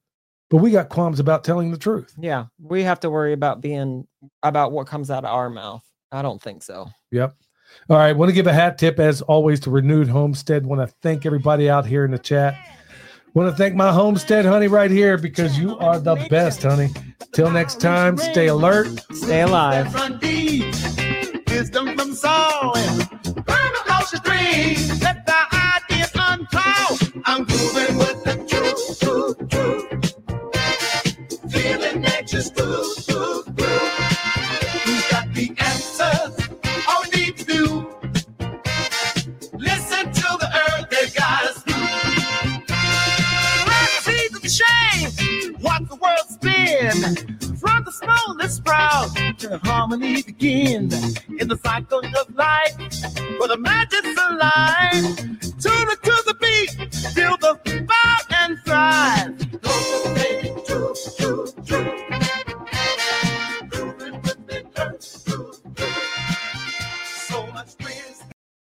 but we got qualms about telling the truth. Yeah, we have to worry about being about what comes out of our mouth. I don't think so. Yep. All right. Want to give a hat tip as always to Renewed Homestead. Want to thank everybody out here in the chat. Want to thank my Homestead honey right here because you are the best, honey. Till next time, stay alert, stay alive. Wisdom from Saul and burn across your dreams. Let the ideas unfold. I'm moving with the truth, truth, truth. Feeling nature's truth, truth, truth. Who's got the answers? All we need to do. Listen to the earth, they got us through. Rock seeds of shame. Watch the world spin. From the smallest sprout to harmony begins in the cycle of life where the magic's alive. Tune it to the beat, feel the vibe and thrive. Cultivating truth, truth, truth. Moving with the earth, truth, truth. So much dreams.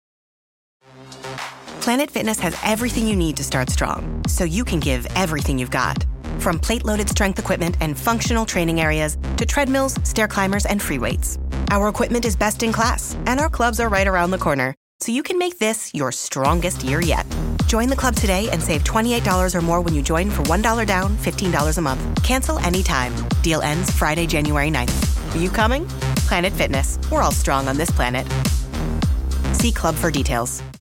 Planet Fitness has everything you need to start strong, so you can give everything you've got. From plate-loaded strength equipment and functional training areas to treadmills, stair climbers, and free weights. Our equipment is best in class, and our clubs are right around the corner, so you can make this your strongest year yet. Join the club today and save twenty-eight dollars or more when you join for one dollar down, fifteen dollars a month. Cancel anytime. Deal ends Friday, January ninth. Are you coming? Planet Fitness. We're all strong on this planet. See club for details.